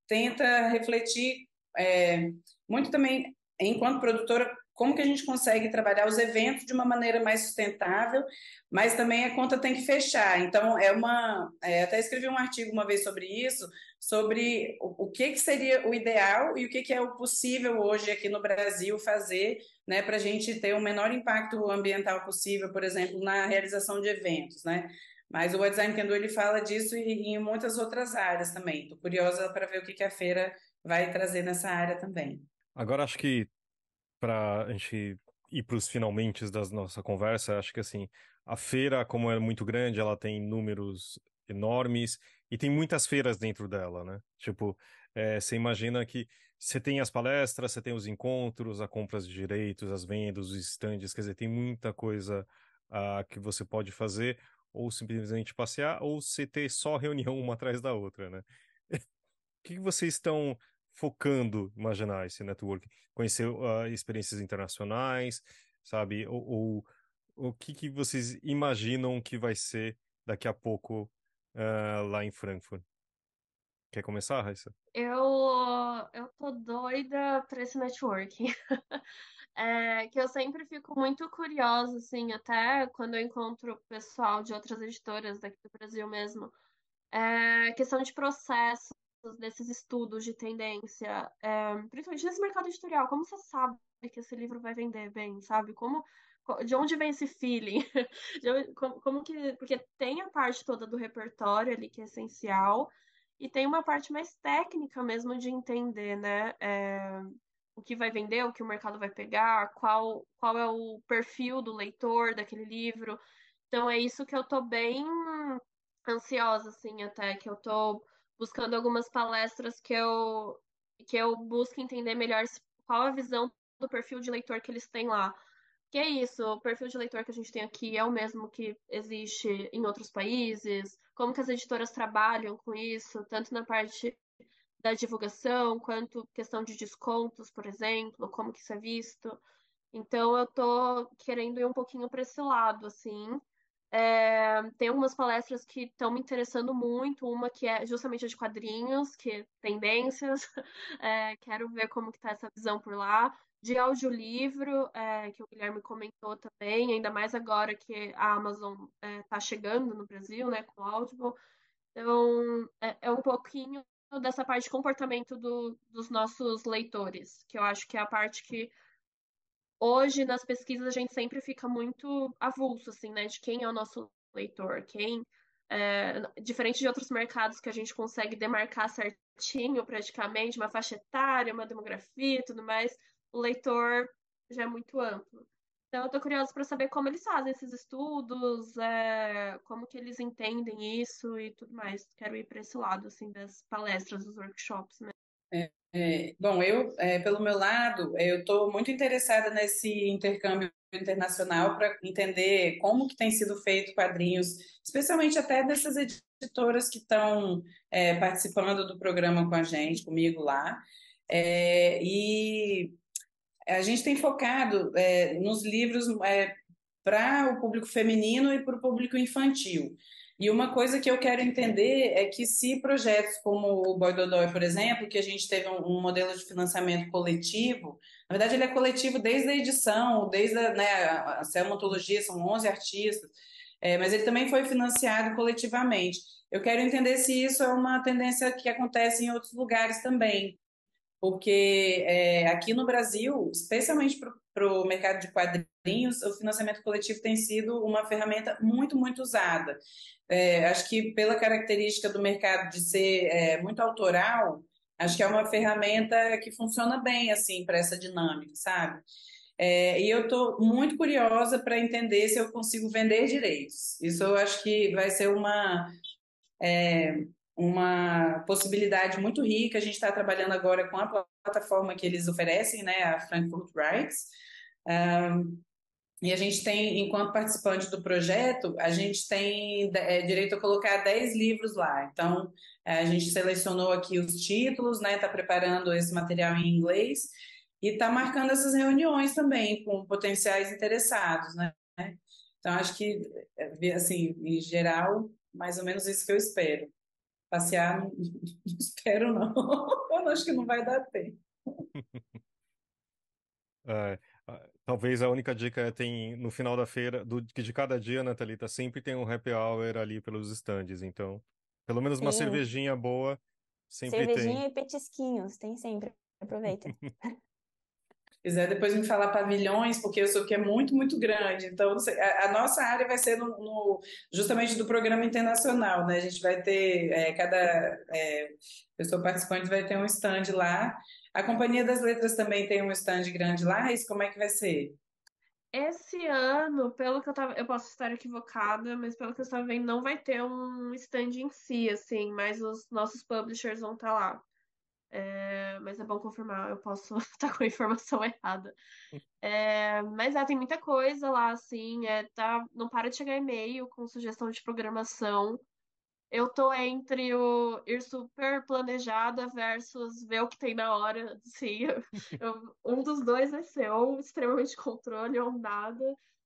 tenta refletir é, muito também, enquanto produtora, como que a gente consegue trabalhar os eventos de uma maneira mais sustentável, mas também a conta tem que fechar. Então, é uma. É, até escrevi um artigo uma vez sobre isso, sobre o, o que, que seria o ideal e o que, que é o possível hoje aqui no Brasil fazer, né, para a gente ter o menor impacto ambiental possível, por exemplo, na realização de eventos, né? Mas o Design Can Do, ele fala disso e, e em muitas outras áreas também. Estou curiosa para ver o que, que a feira vai trazer nessa área também. Agora acho que para a gente ir para os finalmente da nossa conversa, acho que assim, a feira, como é muito grande, ela tem números enormes e tem muitas feiras dentro dela, né? Tipo, é, você imagina que você tem as palestras, você tem os encontros, a compra de direitos, as vendas, os estandes, quer dizer, tem muita coisa ah, que você pode fazer, ou simplesmente passear, ou você ter só reunião uma atrás da outra, né? O que que vocês estão focando, imaginar esse network? Conhecer ah, experiências internacionais, sabe? Ou, ou o que que vocês imaginam que vai ser daqui a pouco ah, lá em Frankfurt? Quer começar, Raíssa? Eu, eu tô doida pra esse networking. É, que eu sempre fico muito curiosa, assim, até quando eu encontro pessoal de outras editoras daqui do Brasil mesmo. É, questão de processos, desses estudos de tendência, é, principalmente nesse mercado editorial, como você sabe que esse livro vai vender bem, sabe? Como, co- de onde vem esse feeling? De onde- como, como que, porque tem a parte toda do repertório ali que é essencial, e tem uma parte mais técnica mesmo de entender, né? É, o que vai vender, o que o mercado vai pegar, qual, qual é o perfil do leitor daquele livro. Então é isso que eu tô bem ansiosa, assim, até que eu tô buscando algumas palestras que eu que eu busco entender melhor se- qual a visão do perfil de leitor que eles têm lá. Que é isso, o perfil de leitor que a gente tem aqui é o mesmo que existe em outros países, como que as editoras trabalham com isso, tanto na parte da divulgação, quanto questão de descontos, por exemplo, como que isso é visto. Então eu tô querendo ir um pouquinho para esse lado, assim. É, tem algumas palestras que estão me interessando muito, uma que é justamente a de quadrinhos, que é tendências, é, quero ver como que tá essa visão por lá. De audiolivro, é, que o Guilherme comentou também, ainda mais agora que a Amazon está chegando no Brasil, né, com o Audible. Então, é, é um pouquinho dessa parte de comportamento do- dos nossos leitores, que eu acho que é a parte que hoje nas pesquisas a gente sempre fica muito avulso, assim, né, de quem é o nosso leitor, quem, é, diferente de outros mercados que a gente consegue demarcar certinho, praticamente, uma faixa etária, uma demografia e tudo mais, o leitor já é muito amplo. Então, eu tô curiosa para saber como eles fazem esses estudos, é, como que eles entendem isso e tudo mais. Quero ir para esse lado, assim, das palestras, dos workshops, né? É, é, bom, eu, é, pelo meu lado, eu estou muito interessada nesse intercâmbio internacional para entender como que tem sido feito quadrinhos, especialmente até dessas editoras que estão é, participando do programa com a gente, comigo lá. É, e a gente tem focado é, nos livros é, para o público feminino e para o público infantil. E uma coisa que eu quero entender é que se projetos como o Boy Dodói, por exemplo, que a gente teve um, um modelo de financiamento coletivo, na verdade ele é coletivo desde a edição, desde a, né, a, a Selma Antologia, são onze artistas, é, mas ele também foi financiado coletivamente. Eu quero entender se isso é uma tendência que acontece em outros lugares também, porque é, aqui no Brasil, especialmente para o mercado de quadrinhos, o financiamento coletivo tem sido uma ferramenta muito, muito usada. É, acho que pela característica do mercado de ser é, muito autoral, acho que é uma ferramenta que funciona bem assim para essa dinâmica, sabe? É, e eu estou muito curiosa para entender se eu consigo vender direitos. Isso eu acho que vai ser uma uma possibilidade muito rica. A gente está trabalhando agora com a plataforma que eles oferecem, né, a Frankfurt Rights. Um, e a gente tem, enquanto participante do projeto, a gente tem é, direito a colocar dez livros lá. Então, é, a gente selecionou aqui os títulos, né, está preparando esse material em inglês e está marcando essas reuniões também com potenciais interessados, né? Então, acho que, assim, em geral, mais ou menos isso que eu espero. Passear, não, não espero não. Eu acho que não vai dar tempo. É, ah, talvez a única dica é tem no final da feira, do, que de cada dia, né, Thalita, sempre tem um happy hour ali pelos estandes. Então, pelo menos uma Sim, cervejinha boa sempre tem. cervejinha e petisquinhos, tem sempre. Aproveita. Se quiser depois me falar pavilhões, porque eu sou que é muito, muito grande. Então, você- a, a nossa área vai ser no, no- justamente do programa internacional, né? A gente vai ter, é, cada é, pessoa participante vai ter um stand lá. A Companhia das Letras também tem um stand grande lá, Raíssa, como é que vai ser? Esse ano, pelo que eu tava, eu posso estar equivocada, mas pelo que eu estava vendo, não vai ter um stand em si, assim, mas os nossos publishers vão estar lá. É, mas é bom confirmar, eu posso estar com a informação errada. É, mas é, tem muita coisa lá, assim, é, tá, não para de chegar e-mail com sugestão de programação. Eu tô entre o ir super planejada versus ver o que tem na hora, sim. Eu- um dos dois vai ser ou extremamente controle ou nada.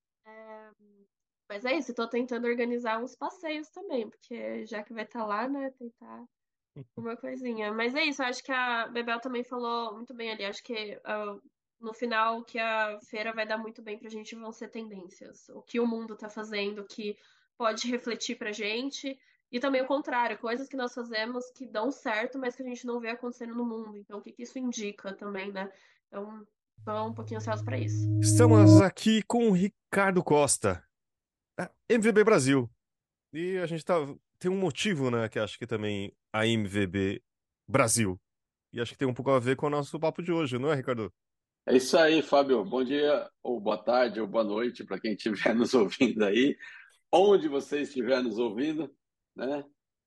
Mas é isso, eu tô tentando organizar uns passeios também, porque já que vai estar lá, né, tentar uma coisinha. Mas é isso, eu acho que a Bebel também falou muito bem ali. Acho que ah, no final o que a feira vai dar muito bem pra gente vão ser tendências. O que o mundo tá fazendo que pode refletir pra gente. E também o contrário, coisas que nós fazemos que dão certo, mas que a gente não vê acontecendo no mundo. Então, o que que isso indica também, né? Então, tô um pouquinho ansiosa pra isso. Estamos aqui com o Ricardo Costa, da M V B Brasil. E a gente tá, tem um motivo, né, que acho que também a M V B Brasil. E acho que tem um pouco a ver com o nosso papo de hoje, não é, Ricardo? É isso aí, Fábio. Bom dia, ou boa tarde, ou boa noite para quem estiver nos ouvindo aí, onde você estiver nos ouvindo, né?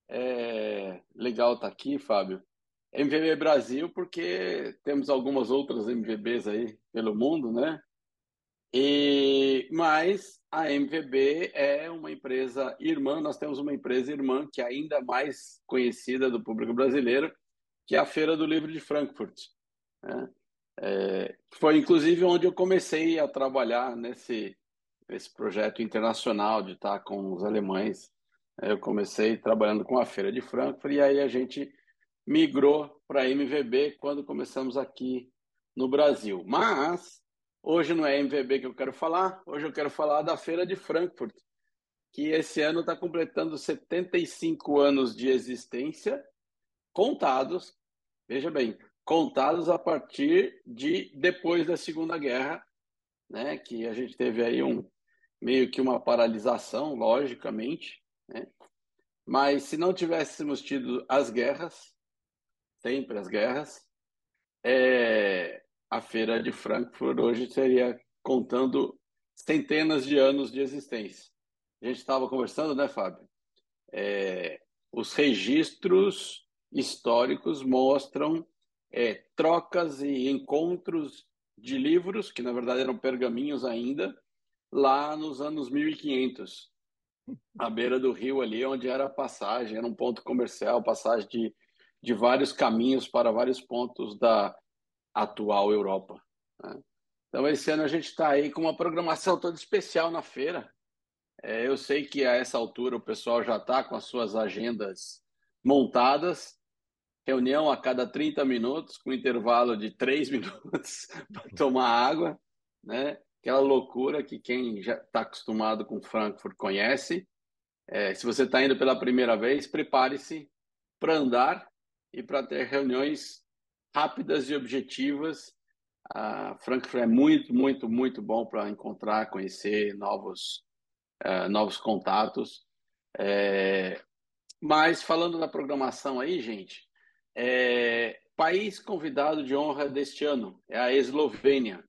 É legal estar aqui, Fábio. M V B Brasil, porque temos algumas outras M V Bs aí pelo mundo, né? E mas a M V B é uma empresa irmã. Nós temos uma empresa irmã que é ainda mais conhecida do público brasileiro, que é a Feira do Livro de Frankfurt, né? É, foi inclusive onde eu comecei a trabalhar nesse, nesse projeto internacional de estar com os alemães. É, Eu comecei trabalhando com a Feira de Frankfurt e aí a gente migrou para a M V B quando começamos aqui no Brasil. Mas hoje não é M V B que eu quero falar, hoje eu quero falar da Feira de Frankfurt, que esse ano está completando setenta e cinco anos de existência, contados, veja bem, contados a partir de depois da Segunda Guerra, né, que a gente teve aí um meio que uma paralisação, logicamente, né? Mas se não tivéssemos tido as guerras, sempre as guerras, é, a Feira de Frankfurt hoje seria contando centenas de anos de existência. A gente estava conversando, né, Fábio? É, os registros históricos mostram é, trocas e encontros de livros, que na verdade eram pergaminhos ainda, lá nos anos mil e quinhentos, à beira do rio ali, onde era a passagem, era um ponto comercial, passagem de, de vários caminhos para vários pontos da atual Europa, né? Então, esse ano a gente está aí com uma programação toda especial na feira. É, eu sei que a essa altura o pessoal já está com as suas agendas montadas, reunião a cada trinta minutos, com intervalo de três minutos para tomar água, né? Aquela loucura que quem já está acostumado com Frankfurt conhece. É, se você está indo pela primeira vez, prepare-se para andar e para ter reuniões rápidas e objetivas. A Frankfurt é muito, muito, muito bom para encontrar, conhecer novos, uh, novos contatos. É, mas falando da programação aí, gente, é, país convidado de honra deste ano é a Eslovênia.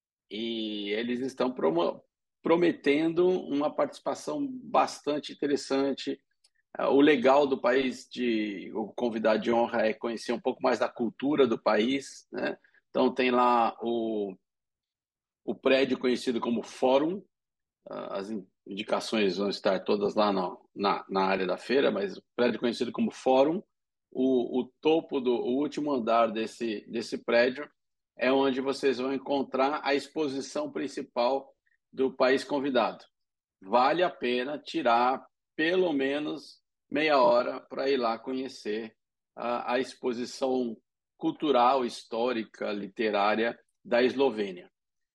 E eles estão promo prometendo uma participação bastante interessante. O legal do país, de o convidado de honra, é conhecer um pouco mais da cultura do país, né? Então tem lá o, o prédio conhecido como Fórum. As indicações vão estar todas lá no, na, na área da feira, mas o prédio conhecido como Fórum, o, o topo do o último andar desse, desse prédio é onde vocês vão encontrar a exposição principal do país convidado. Vale a pena tirar pelo menos meia hora para ir lá conhecer a, a exposição cultural, histórica, literária da Eslovênia.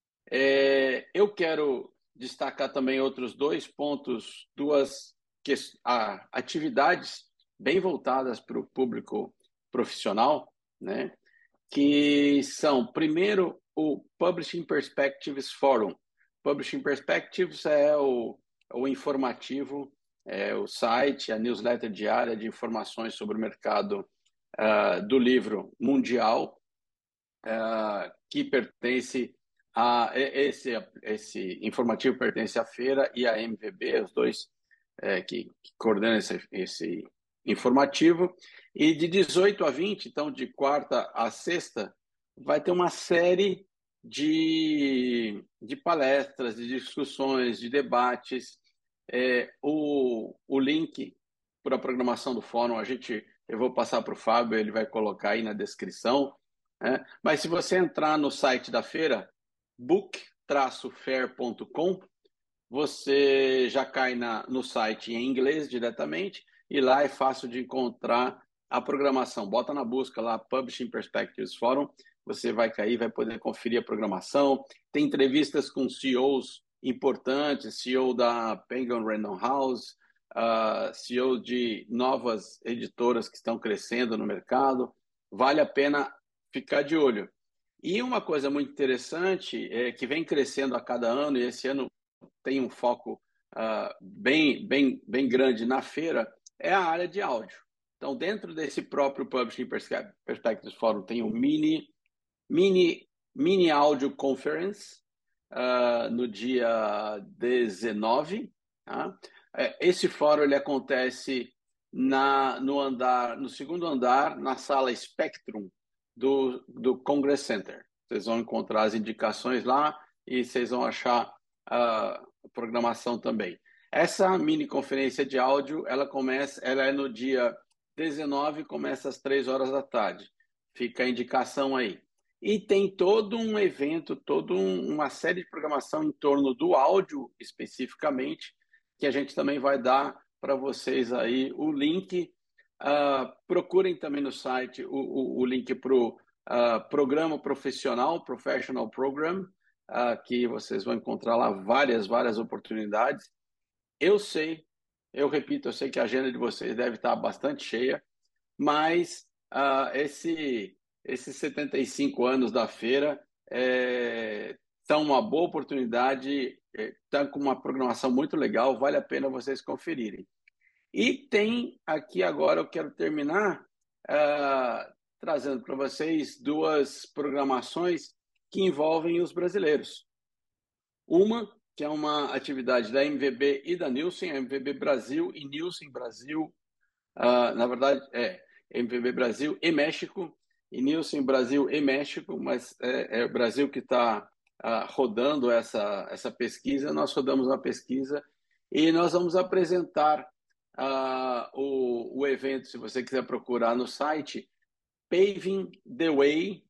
É, eu quero destacar também outros dois pontos, duas que, a, atividades bem voltadas para o público profissional, né? Que são, primeiro, o Publishing Perspectives Forum. Publishing Perspectives é o, o informativo, é o site, a newsletter diária de informações sobre o mercado uh, do livro mundial, uh, que pertence a esse, esse informativo pertence à Feira e à M V B, os dois é, que, que coordenam esse, esse informativo. E de dezoito a vinte, então de quarta a sexta, vai ter uma série de, de palestras, de discussões, de debates. É, o, o link para a programação do fórum, a gente, eu vou passar para o Fábio, ele vai colocar aí na descrição. Né? Mas se você entrar no site da feira, book traço fair ponto com, você já cai na, no site em inglês diretamente, e lá é fácil de encontrar a programação. Bota na busca lá, Publishing Perspectives Forum, você vai cair, vai poder conferir a programação. Tem entrevistas com C E Os importantes, C E O da Penguin Random House, uh, C E O de novas editoras que estão crescendo no mercado. Vale a pena ficar de olho. E uma coisa muito interessante, é, que vem crescendo a cada ano, e esse ano tem um foco uh, bem, bem, bem grande na feira, é a área de áudio. Então, dentro desse próprio Publishing Perspectives Forum, tem um mini, mini, mini Audio Conference uh, no dia dezenove. Tá? Esse fórum ele acontece na, no, andar, no segundo andar, na sala Spectrum, Do, do Congress Center. Vocês vão encontrar as indicações lá e vocês vão achar a programação também. Essa mini conferência de áudio, ela começa, ela é no dia dezenove, começa às três horas da tarde. Fica a indicação aí. E tem todo um evento, toda um, uma série de programação em torno do áudio especificamente, que a gente também vai dar para vocês aí o link. Uh, procurem também no site o, o, o link para o uh, programa profissional, Professional Program, uh, que vocês vão encontrar lá várias, várias oportunidades. Eu sei, eu repito, eu sei que a agenda de vocês deve estar bastante cheia, mas uh, esse, esses setenta e cinco anos da feira é, são uma boa oportunidade, estão com uma programação muito legal, vale a pena vocês conferirem. E tem aqui agora, eu quero terminar uh, trazendo para vocês duas programações que envolvem os brasileiros. Uma, que é uma atividade da M V B e da Nielsen, M V B Brasil e Nielsen Brasil, uh, na verdade é M V B Brasil e México, e Nielsen Brasil e México, mas é, é o Brasil que está uh, rodando essa, essa pesquisa, nós rodamos uma pesquisa e nós vamos apresentar Uh, o, o evento, se você quiser procurar no site, Paving the Way,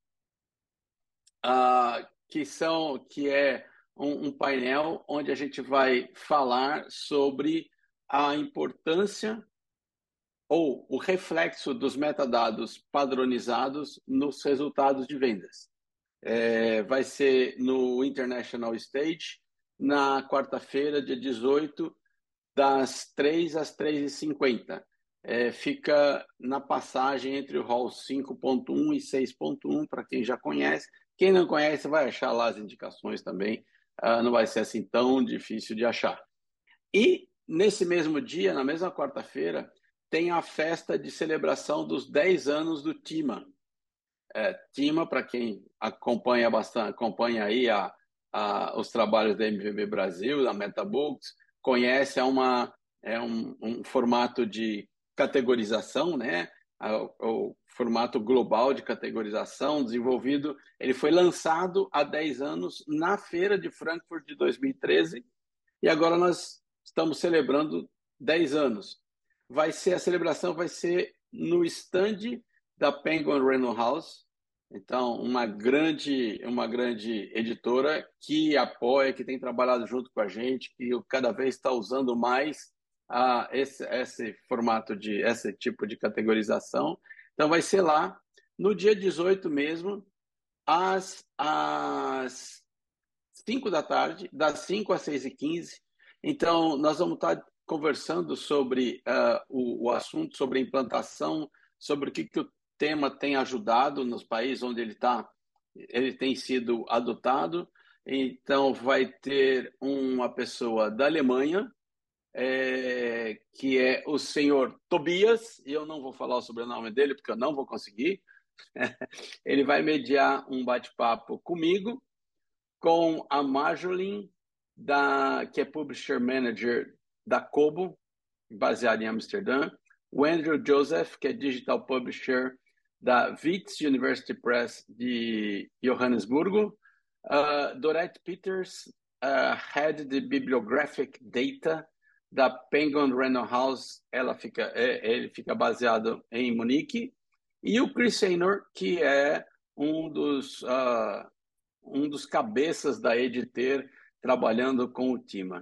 uh, que, são, que é um, um painel onde a gente vai falar sobre a importância ou o reflexo dos metadados padronizados nos resultados de vendas. É, vai ser no International Stage, na quarta-feira, dia dezoito, das três às três e cinquenta. É, fica na passagem entre o hall cinco ponto um e seis ponto um, para quem já conhece. Quem não conhece vai achar lá as indicações também. Uh, não vai ser assim tão difícil de achar. E nesse mesmo dia, na mesma quarta-feira, tem a festa de celebração dos dez anos do TIMA. É, TIMA, para quem acompanha bastante, acompanha aí a, a, os trabalhos da M V B Brasil, da MetaBooks, conhece, é, uma, é um, um formato de categorização, né? O, o formato global de categorização desenvolvido, ele foi lançado há dez anos na Feira de Frankfurt de dois mil e treze e agora nós estamos celebrando dez anos. Vai ser, a celebração vai ser no stand da Penguin Random House, então uma grande, uma grande editora que apoia, que tem trabalhado junto com a gente, que cada vez está usando mais a esse, esse formato de, esse tipo de categorização. Então vai ser lá no dia dezoito mesmo, às, às cinco da tarde, das cinco às seis e quinze. Então, nós vamos estar conversando sobre uh, o, o assunto, sobre a implantação, sobre o que, que o tema tem ajudado nos países onde ele está, ele tem sido adotado. Então, vai ter uma pessoa da Alemanha, é, que é o senhor Tobias, e eu não vou falar o sobrenome dele, porque eu não vou conseguir. Ele vai mediar um bate-papo comigo, com a Marjolin, da, que é Publisher Manager da Kobo, baseada em Amsterdã, o Andrew Joseph, que é Digital Publisher da Wits University Press de Johannesburgo, uh, Dorette Peters, uh, Head de Bibliographic Data da Penguin Random House, ela fica, é, ele fica baseado em Munique, e o Chris Saynor, que é um dos... Uh, um dos cabeças da Editer, trabalhando com o Tima.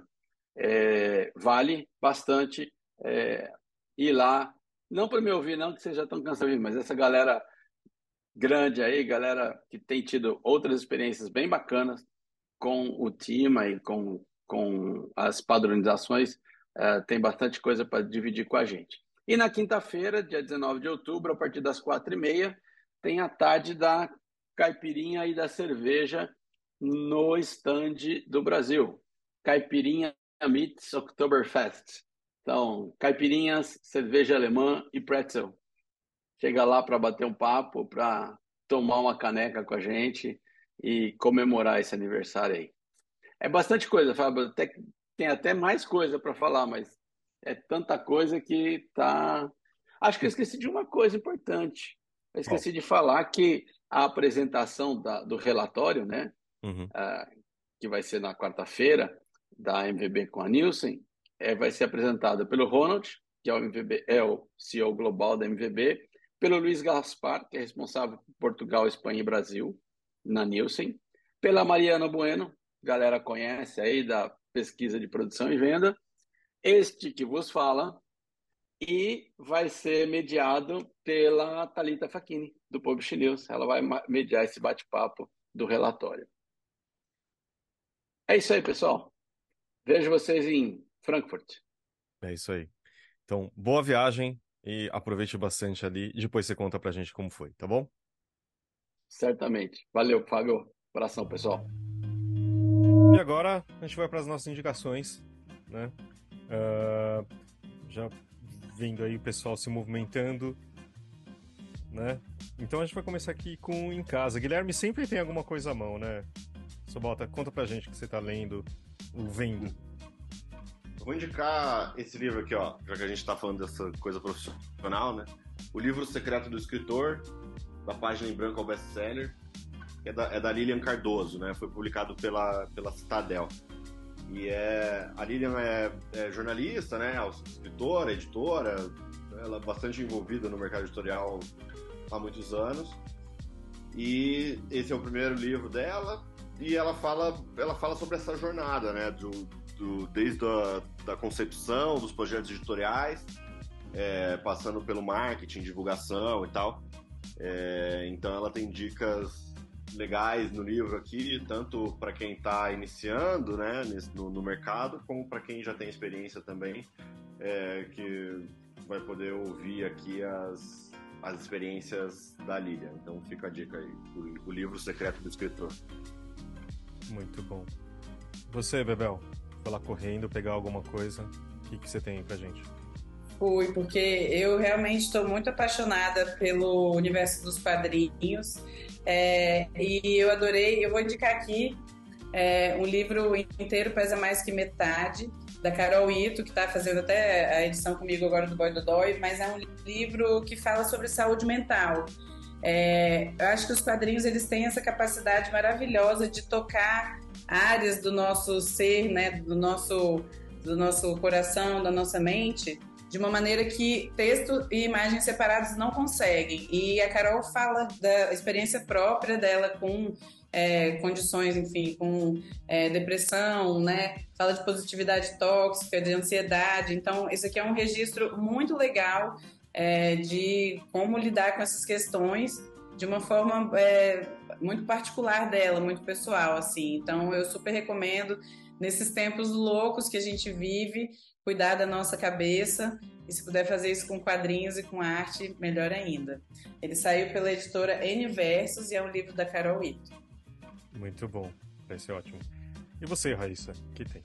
É, vale bastante é, ir lá, não para me ouvir, não, que vocês já estão cansados de mim, mas essa galera grande aí, galera que tem tido outras experiências bem bacanas com o Tima e com, com as padronizações, é, tem bastante coisa para dividir com a gente. E na quinta-feira, dia dezenove de outubro, a partir das quatro e meia, tem a tarde da caipirinha e da cerveja no estande do Brasil. Caipirinha meets Oktoberfest. Então, caipirinhas, cerveja alemã e pretzel. Chega lá para bater um papo, para tomar uma caneca com a gente e comemorar esse aniversário aí. É bastante coisa, Fábio. Até, tem até mais coisa para falar, mas é tanta coisa que tá... Acho que eu esqueci de uma coisa importante. Eu esqueci oh. de falar que a apresentação da, do relatório, né, uhum. uh, que vai ser na quarta-feira, da M V B com a Nielsen, é, vai ser apresentada pelo Ronald, que é o, M V B, é o C E O global da M V B, pelo Luiz Gaspar, que é responsável por Portugal, Espanha e Brasil, na Nielsen, pela Mariana Bueno, galera conhece aí da pesquisa de produção e venda, este que vos fala, e vai ser mediado pela Thalita Facchini, do Publish News. Ela vai mediar esse bate-papo do relatório. É isso aí, pessoal. Vejo vocês em Frankfurt. É isso aí. Então, boa viagem e aproveite bastante ali. Depois você conta pra gente como foi, tá bom? Certamente. Valeu, Fábio. Abração, pessoal. E agora a gente vai para as nossas indicações, né? Uh, já vendo aí o pessoal se movimentando, né? Então a gente vai começar aqui com Em Casa. Guilherme sempre tem alguma coisa à mão, né? Sobota, conta pra gente o que você tá lendo ou vendo. Eu vou indicar esse livro aqui, ó, já que a gente tá falando dessa coisa profissional, né? O Livro Secreto do Escritor, da página em branco ao best-seller, é da, é da Lilian Cardoso, né? Foi publicado pela, pela Citadel. E é, a Lilian é, é jornalista, né? Escritora, editora, ela é bastante envolvida no mercado editorial há muitos anos. E esse é o primeiro livro dela, e ela fala, ela fala sobre essa jornada, né? Do, do, desde a da concepção dos projetos editoriais, é, passando pelo marketing, divulgação e tal. É, então ela tem dicas legais no livro aqui, tanto para quem está iniciando, né, no, no mercado, como para quem já tem experiência também, é, que vai poder ouvir aqui as, as experiências da Lilian. Então fica a dica aí, o, o Livro Secreto do Escritor. Muito bom. Você, Bebel, foi lá correndo, pegar alguma coisa, o que, que você tem pra gente? Fui, porque eu realmente estou muito apaixonada pelo universo dos quadrinhos, é, e eu adorei, eu vou indicar aqui é, um livro inteiro, Pesa Mais Que Metade, da Carol Ito, que está fazendo até a edição comigo agora do Boy Dodói, mas é um livro que fala sobre saúde mental. É, eu acho que os quadrinhos eles têm essa capacidade maravilhosa de tocar áreas do nosso ser, né, do nosso, do nosso coração, da nossa mente, de uma maneira que texto e imagens separados não conseguem. E a Carol fala da experiência própria dela com é, condições, enfim, com é, depressão, né? Fala de positividade tóxica, de ansiedade. Então, esse aqui é um registro muito legal é, de como lidar com essas questões de uma forma é, muito particular dela, muito pessoal, assim. Então, eu super recomendo, nesses tempos loucos que a gente vive, cuidar da nossa cabeça, e se puder fazer isso com quadrinhos e com arte, melhor ainda. Ele saiu pela editora N Versos e é um livro da Carol Ito. Muito bom, vai ser ótimo. E você, Raíssa, o que tem?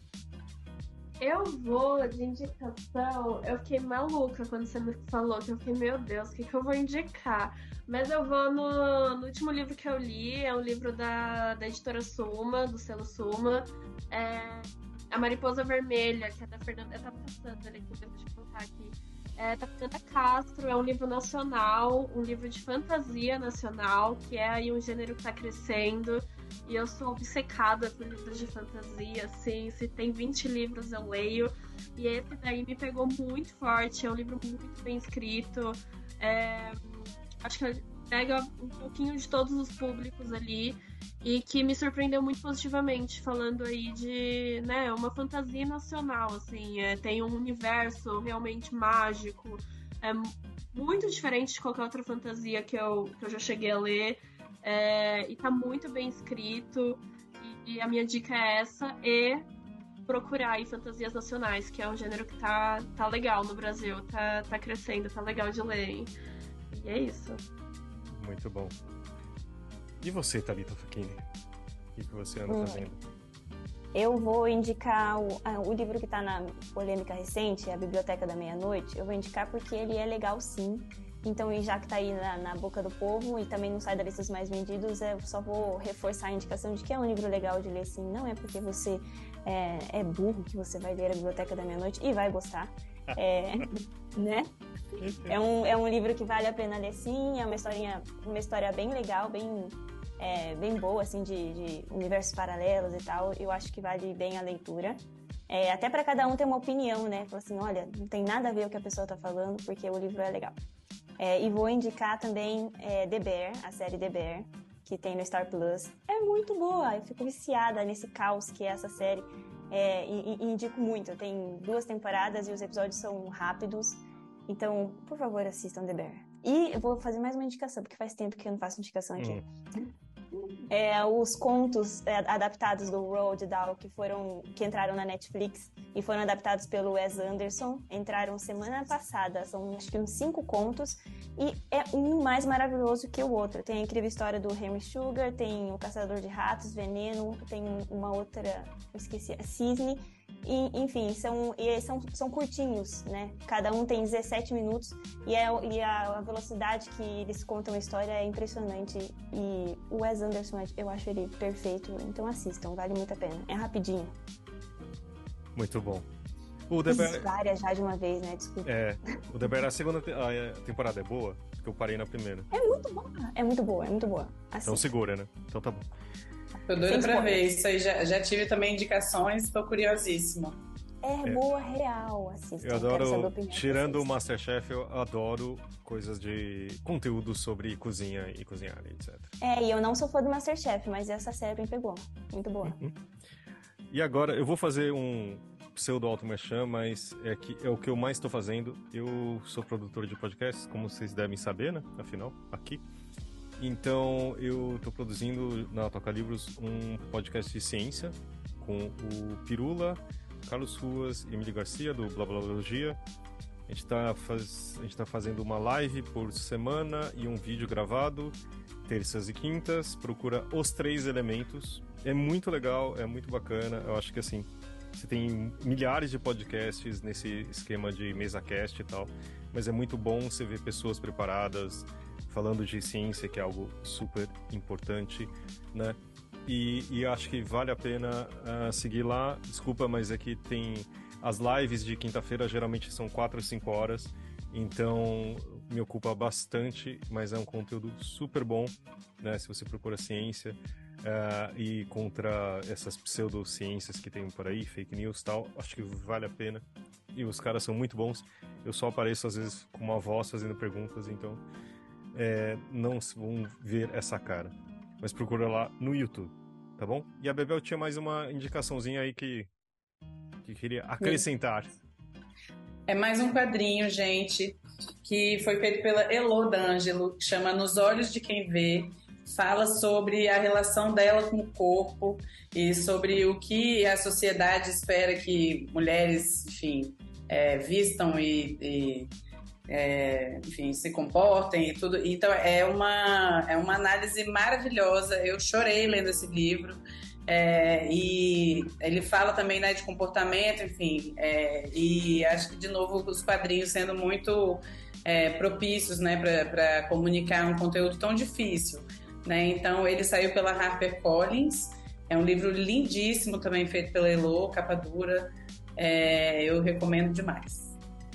Eu vou de indicação. Eu fiquei maluca quando você me falou, que eu fiquei, meu Deus, o que, que eu vou indicar? Mas eu vou no, no último livro que eu li, é um livro da, da editora Suma, do selo Suma. É A Mariposa Vermelha, que é da Fernanda. Eu tava passando ali, deixa eu contar aqui. É da Fernanda Castro, é um livro nacional, um livro de fantasia nacional, que é aí um gênero que tá crescendo. E eu sou obcecada por livros de fantasia, assim, se tem vinte livros eu leio. E esse daí me pegou muito forte, é um livro muito bem escrito. É, acho que ele pega um pouquinho de todos os públicos ali e que me surpreendeu muito positivamente, falando aí de, né, uma fantasia nacional, assim, é, tem um universo realmente mágico, é muito diferente de qualquer outra fantasia que eu, que eu já cheguei a ler. É, e tá muito bem escrito, e, e a minha dica é essa, e procurar aí fantasias nacionais, que é um gênero que tá, tá legal no Brasil, tá, tá crescendo, tá legal de ler, hein? E é isso. Muito bom. E você, Thalita Facchini? O que, que você anda hum. fazendo? Eu vou indicar o, o livro que tá na polêmica recente, A Biblioteca da Meia-Noite. Eu vou indicar porque ele é legal, sim. Então, e já que tá aí na, na boca do povo e também não sai da lista dos mais vendidos, eu só vou reforçar a indicação de que é um livro legal de ler, sim. Não é porque você é, é burro que você vai ler A Biblioteca da Meia-Noite e vai gostar, é, né? É um, é um livro que vale a pena ler, sim. É uma historinha, uma história bem legal, bem, é, bem boa, assim, de, de universos paralelos e tal. Eu acho que vale bem a leitura. É, até para cada um ter uma opinião, né? Falar assim, olha, não tem nada a ver o que a pessoa tá falando, porque o livro é legal. É, e vou indicar também é, The Bear, a série The Bear, que tem no Star Plus. É muito boa, eu fico viciada nesse caos que é essa série. É, e, e indico muito, tem duas temporadas e os episódios são rápidos. Então, por favor, assistam The Bear. E eu vou fazer mais uma indicação, porque faz tempo que eu não faço indicação aqui. Hum. É, os contos é, adaptados do Roald Dahl que foram que entraram na Netflix e foram adaptados pelo Wes Anderson, entraram semana passada, são acho que uns cinco contos e é um mais maravilhoso que o outro. Tem a incrível história do Henry Sugar, tem o Caçador de Ratos, Veneno, tem uma outra, eu esqueci, a Cisne. E, enfim, são, e são, são curtinhos, né? Cada um tem dezessete minutos e, é, e a, a velocidade que eles contam a história é impressionante. E o Wes Anderson, eu acho ele perfeito, então assistam, vale muito a pena. É rapidinho. Muito bom. O The Bear... Várias já de uma vez, né? Desculpa. É, o The Bear, a segunda te... a temporada é boa? Porque eu parei na primeira. É muito boa, é muito boa, é muito boa. Então segura, né? Então tá bom. Tô doida pra ver isso aí, já, já tive também indicações, tô curiosíssima. É, é. Boa, real, assistam. Eu adoro, tirando o Masterchef, eu adoro coisas de conteúdo sobre cozinha e cozinhar, etcétera. É, e eu não sou fã do Masterchef, mas essa série me pegou, muito boa. Uhum. E agora, eu vou fazer um pseudo-auto merchan, mas é, que, é o que eu mais estou fazendo. Eu sou produtor de podcasts, como vocês devem saber, né? Afinal, aqui. Então, eu estou produzindo na Toca Livros um podcast de ciência com o Pirula, Carlos Ruas e Emílio Garcia, do Blablablogia. A gente está faz... tá fazendo uma live por semana e um vídeo gravado, terças e quintas. Procura Os Três Elementos. É muito legal, é muito bacana. Eu acho que, assim, você tem milhares de podcasts nesse esquema de mesa-cast e tal, mas é muito bom você ver pessoas preparadas, falando de ciência, que é algo super importante, né? E, e acho que vale a pena uh, seguir lá. Desculpa, mas é que tem... As lives de quinta-feira geralmente são quatro ou cinco horas, então me ocupa bastante, mas é um conteúdo super bom, né? Se você procura ciência uh, e contra essas pseudociências que tem por aí, fake news e tal, acho que vale a pena. E os caras são muito bons. Eu só apareço às vezes com uma voz fazendo perguntas, então... É, não vão ver essa cara. mas procura lá no YouTube, tá bom? E a Bebel tinha mais uma indicaçãozinha aí que, que queria acrescentar. É mais um quadrinho, gente, que foi feito pela Elô D'Angelo, que chama Nos Olhos de Quem Vê. Fala sobre a relação dela com o corpo e sobre o que a sociedade espera que mulheres, enfim, é, vistam e, e é, enfim, se comportem e tudo. Então é uma, é uma análise maravilhosa. Eu chorei lendo esse livro. É, e ele fala também, né, de comportamento, enfim, é, e acho que, de novo, os quadrinhos sendo muito é, propícios, né, para comunicar um conteúdo tão difícil, né? Então ele saiu pela HarperCollins, é um livro lindíssimo também, feito pela Elô, capa dura, é, eu recomendo demais.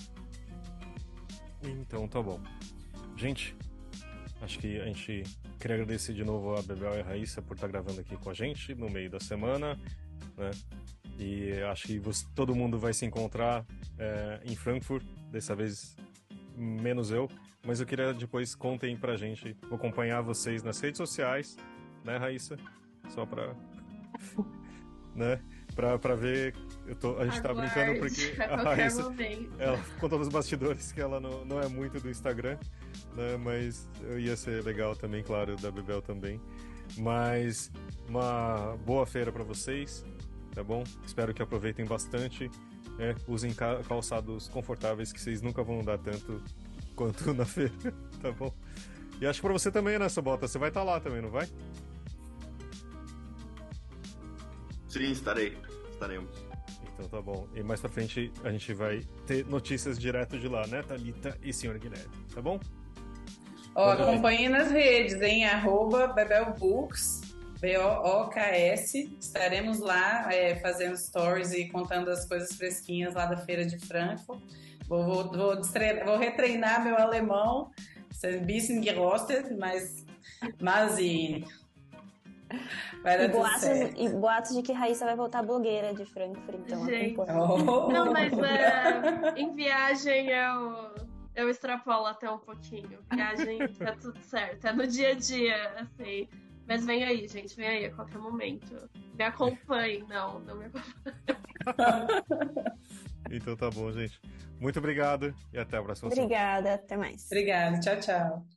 Então tá bom. Gente, acho que a gente queria agradecer de novo a Bebel e a Raíssa por estar gravando aqui com a gente no meio da semana, né? E acho que você, todo mundo vai se encontrar é, em Frankfurt, dessa vez menos eu, mas eu queria depois contem pra gente, vou acompanhar vocês nas redes sociais, né, Raíssa? Só pra, né, pra, pra ver, eu tô, a gente tá Aguarde, brincando porque a a qualquer Raíssa, momento. ela contou nos bastidores que ela não, não é muito do Instagram, né, mas ia ser legal também, claro, da Bebel também. Mas uma boa feira pra vocês, tá bom? Espero que aproveitem bastante, né? Usem calçados confortáveis que vocês nunca vão andar tanto quanto na feira, tá bom? E acho que pra você também, né, Sobota? Você vai estar lá também, não vai? Sim, estarei. Estaremos. Então tá bom. E mais pra frente a gente vai ter notícias direto de lá, né, Thalita e senhor Guilherme, tá bom? Ó, acompanhem nas redes, em arroba bebelbooks, B O O K S. Estaremos lá é, fazendo stories e contando as coisas fresquinhas lá da feira de Frankfurt. Vou, vou, vou, destre... vou retreinar meu alemão, ein bisschen gerostet, mas, mas e... vai dar E tudo boatos, certo. e boatos de que Raíssa vai voltar blogueira de Frankfurt, então. Gente. Oh. Não, mas é, em viagem eu, eu extrapolo até um pouquinho. Viagem tá tudo certo. É no dia a dia, assim. Mas vem aí, gente. Vem aí a qualquer momento. Me acompanhe. Não, não me acompanhe. Então tá bom, gente. Muito obrigado e até a próxima semana. Obrigada, até mais. Obrigada, tchau, tchau.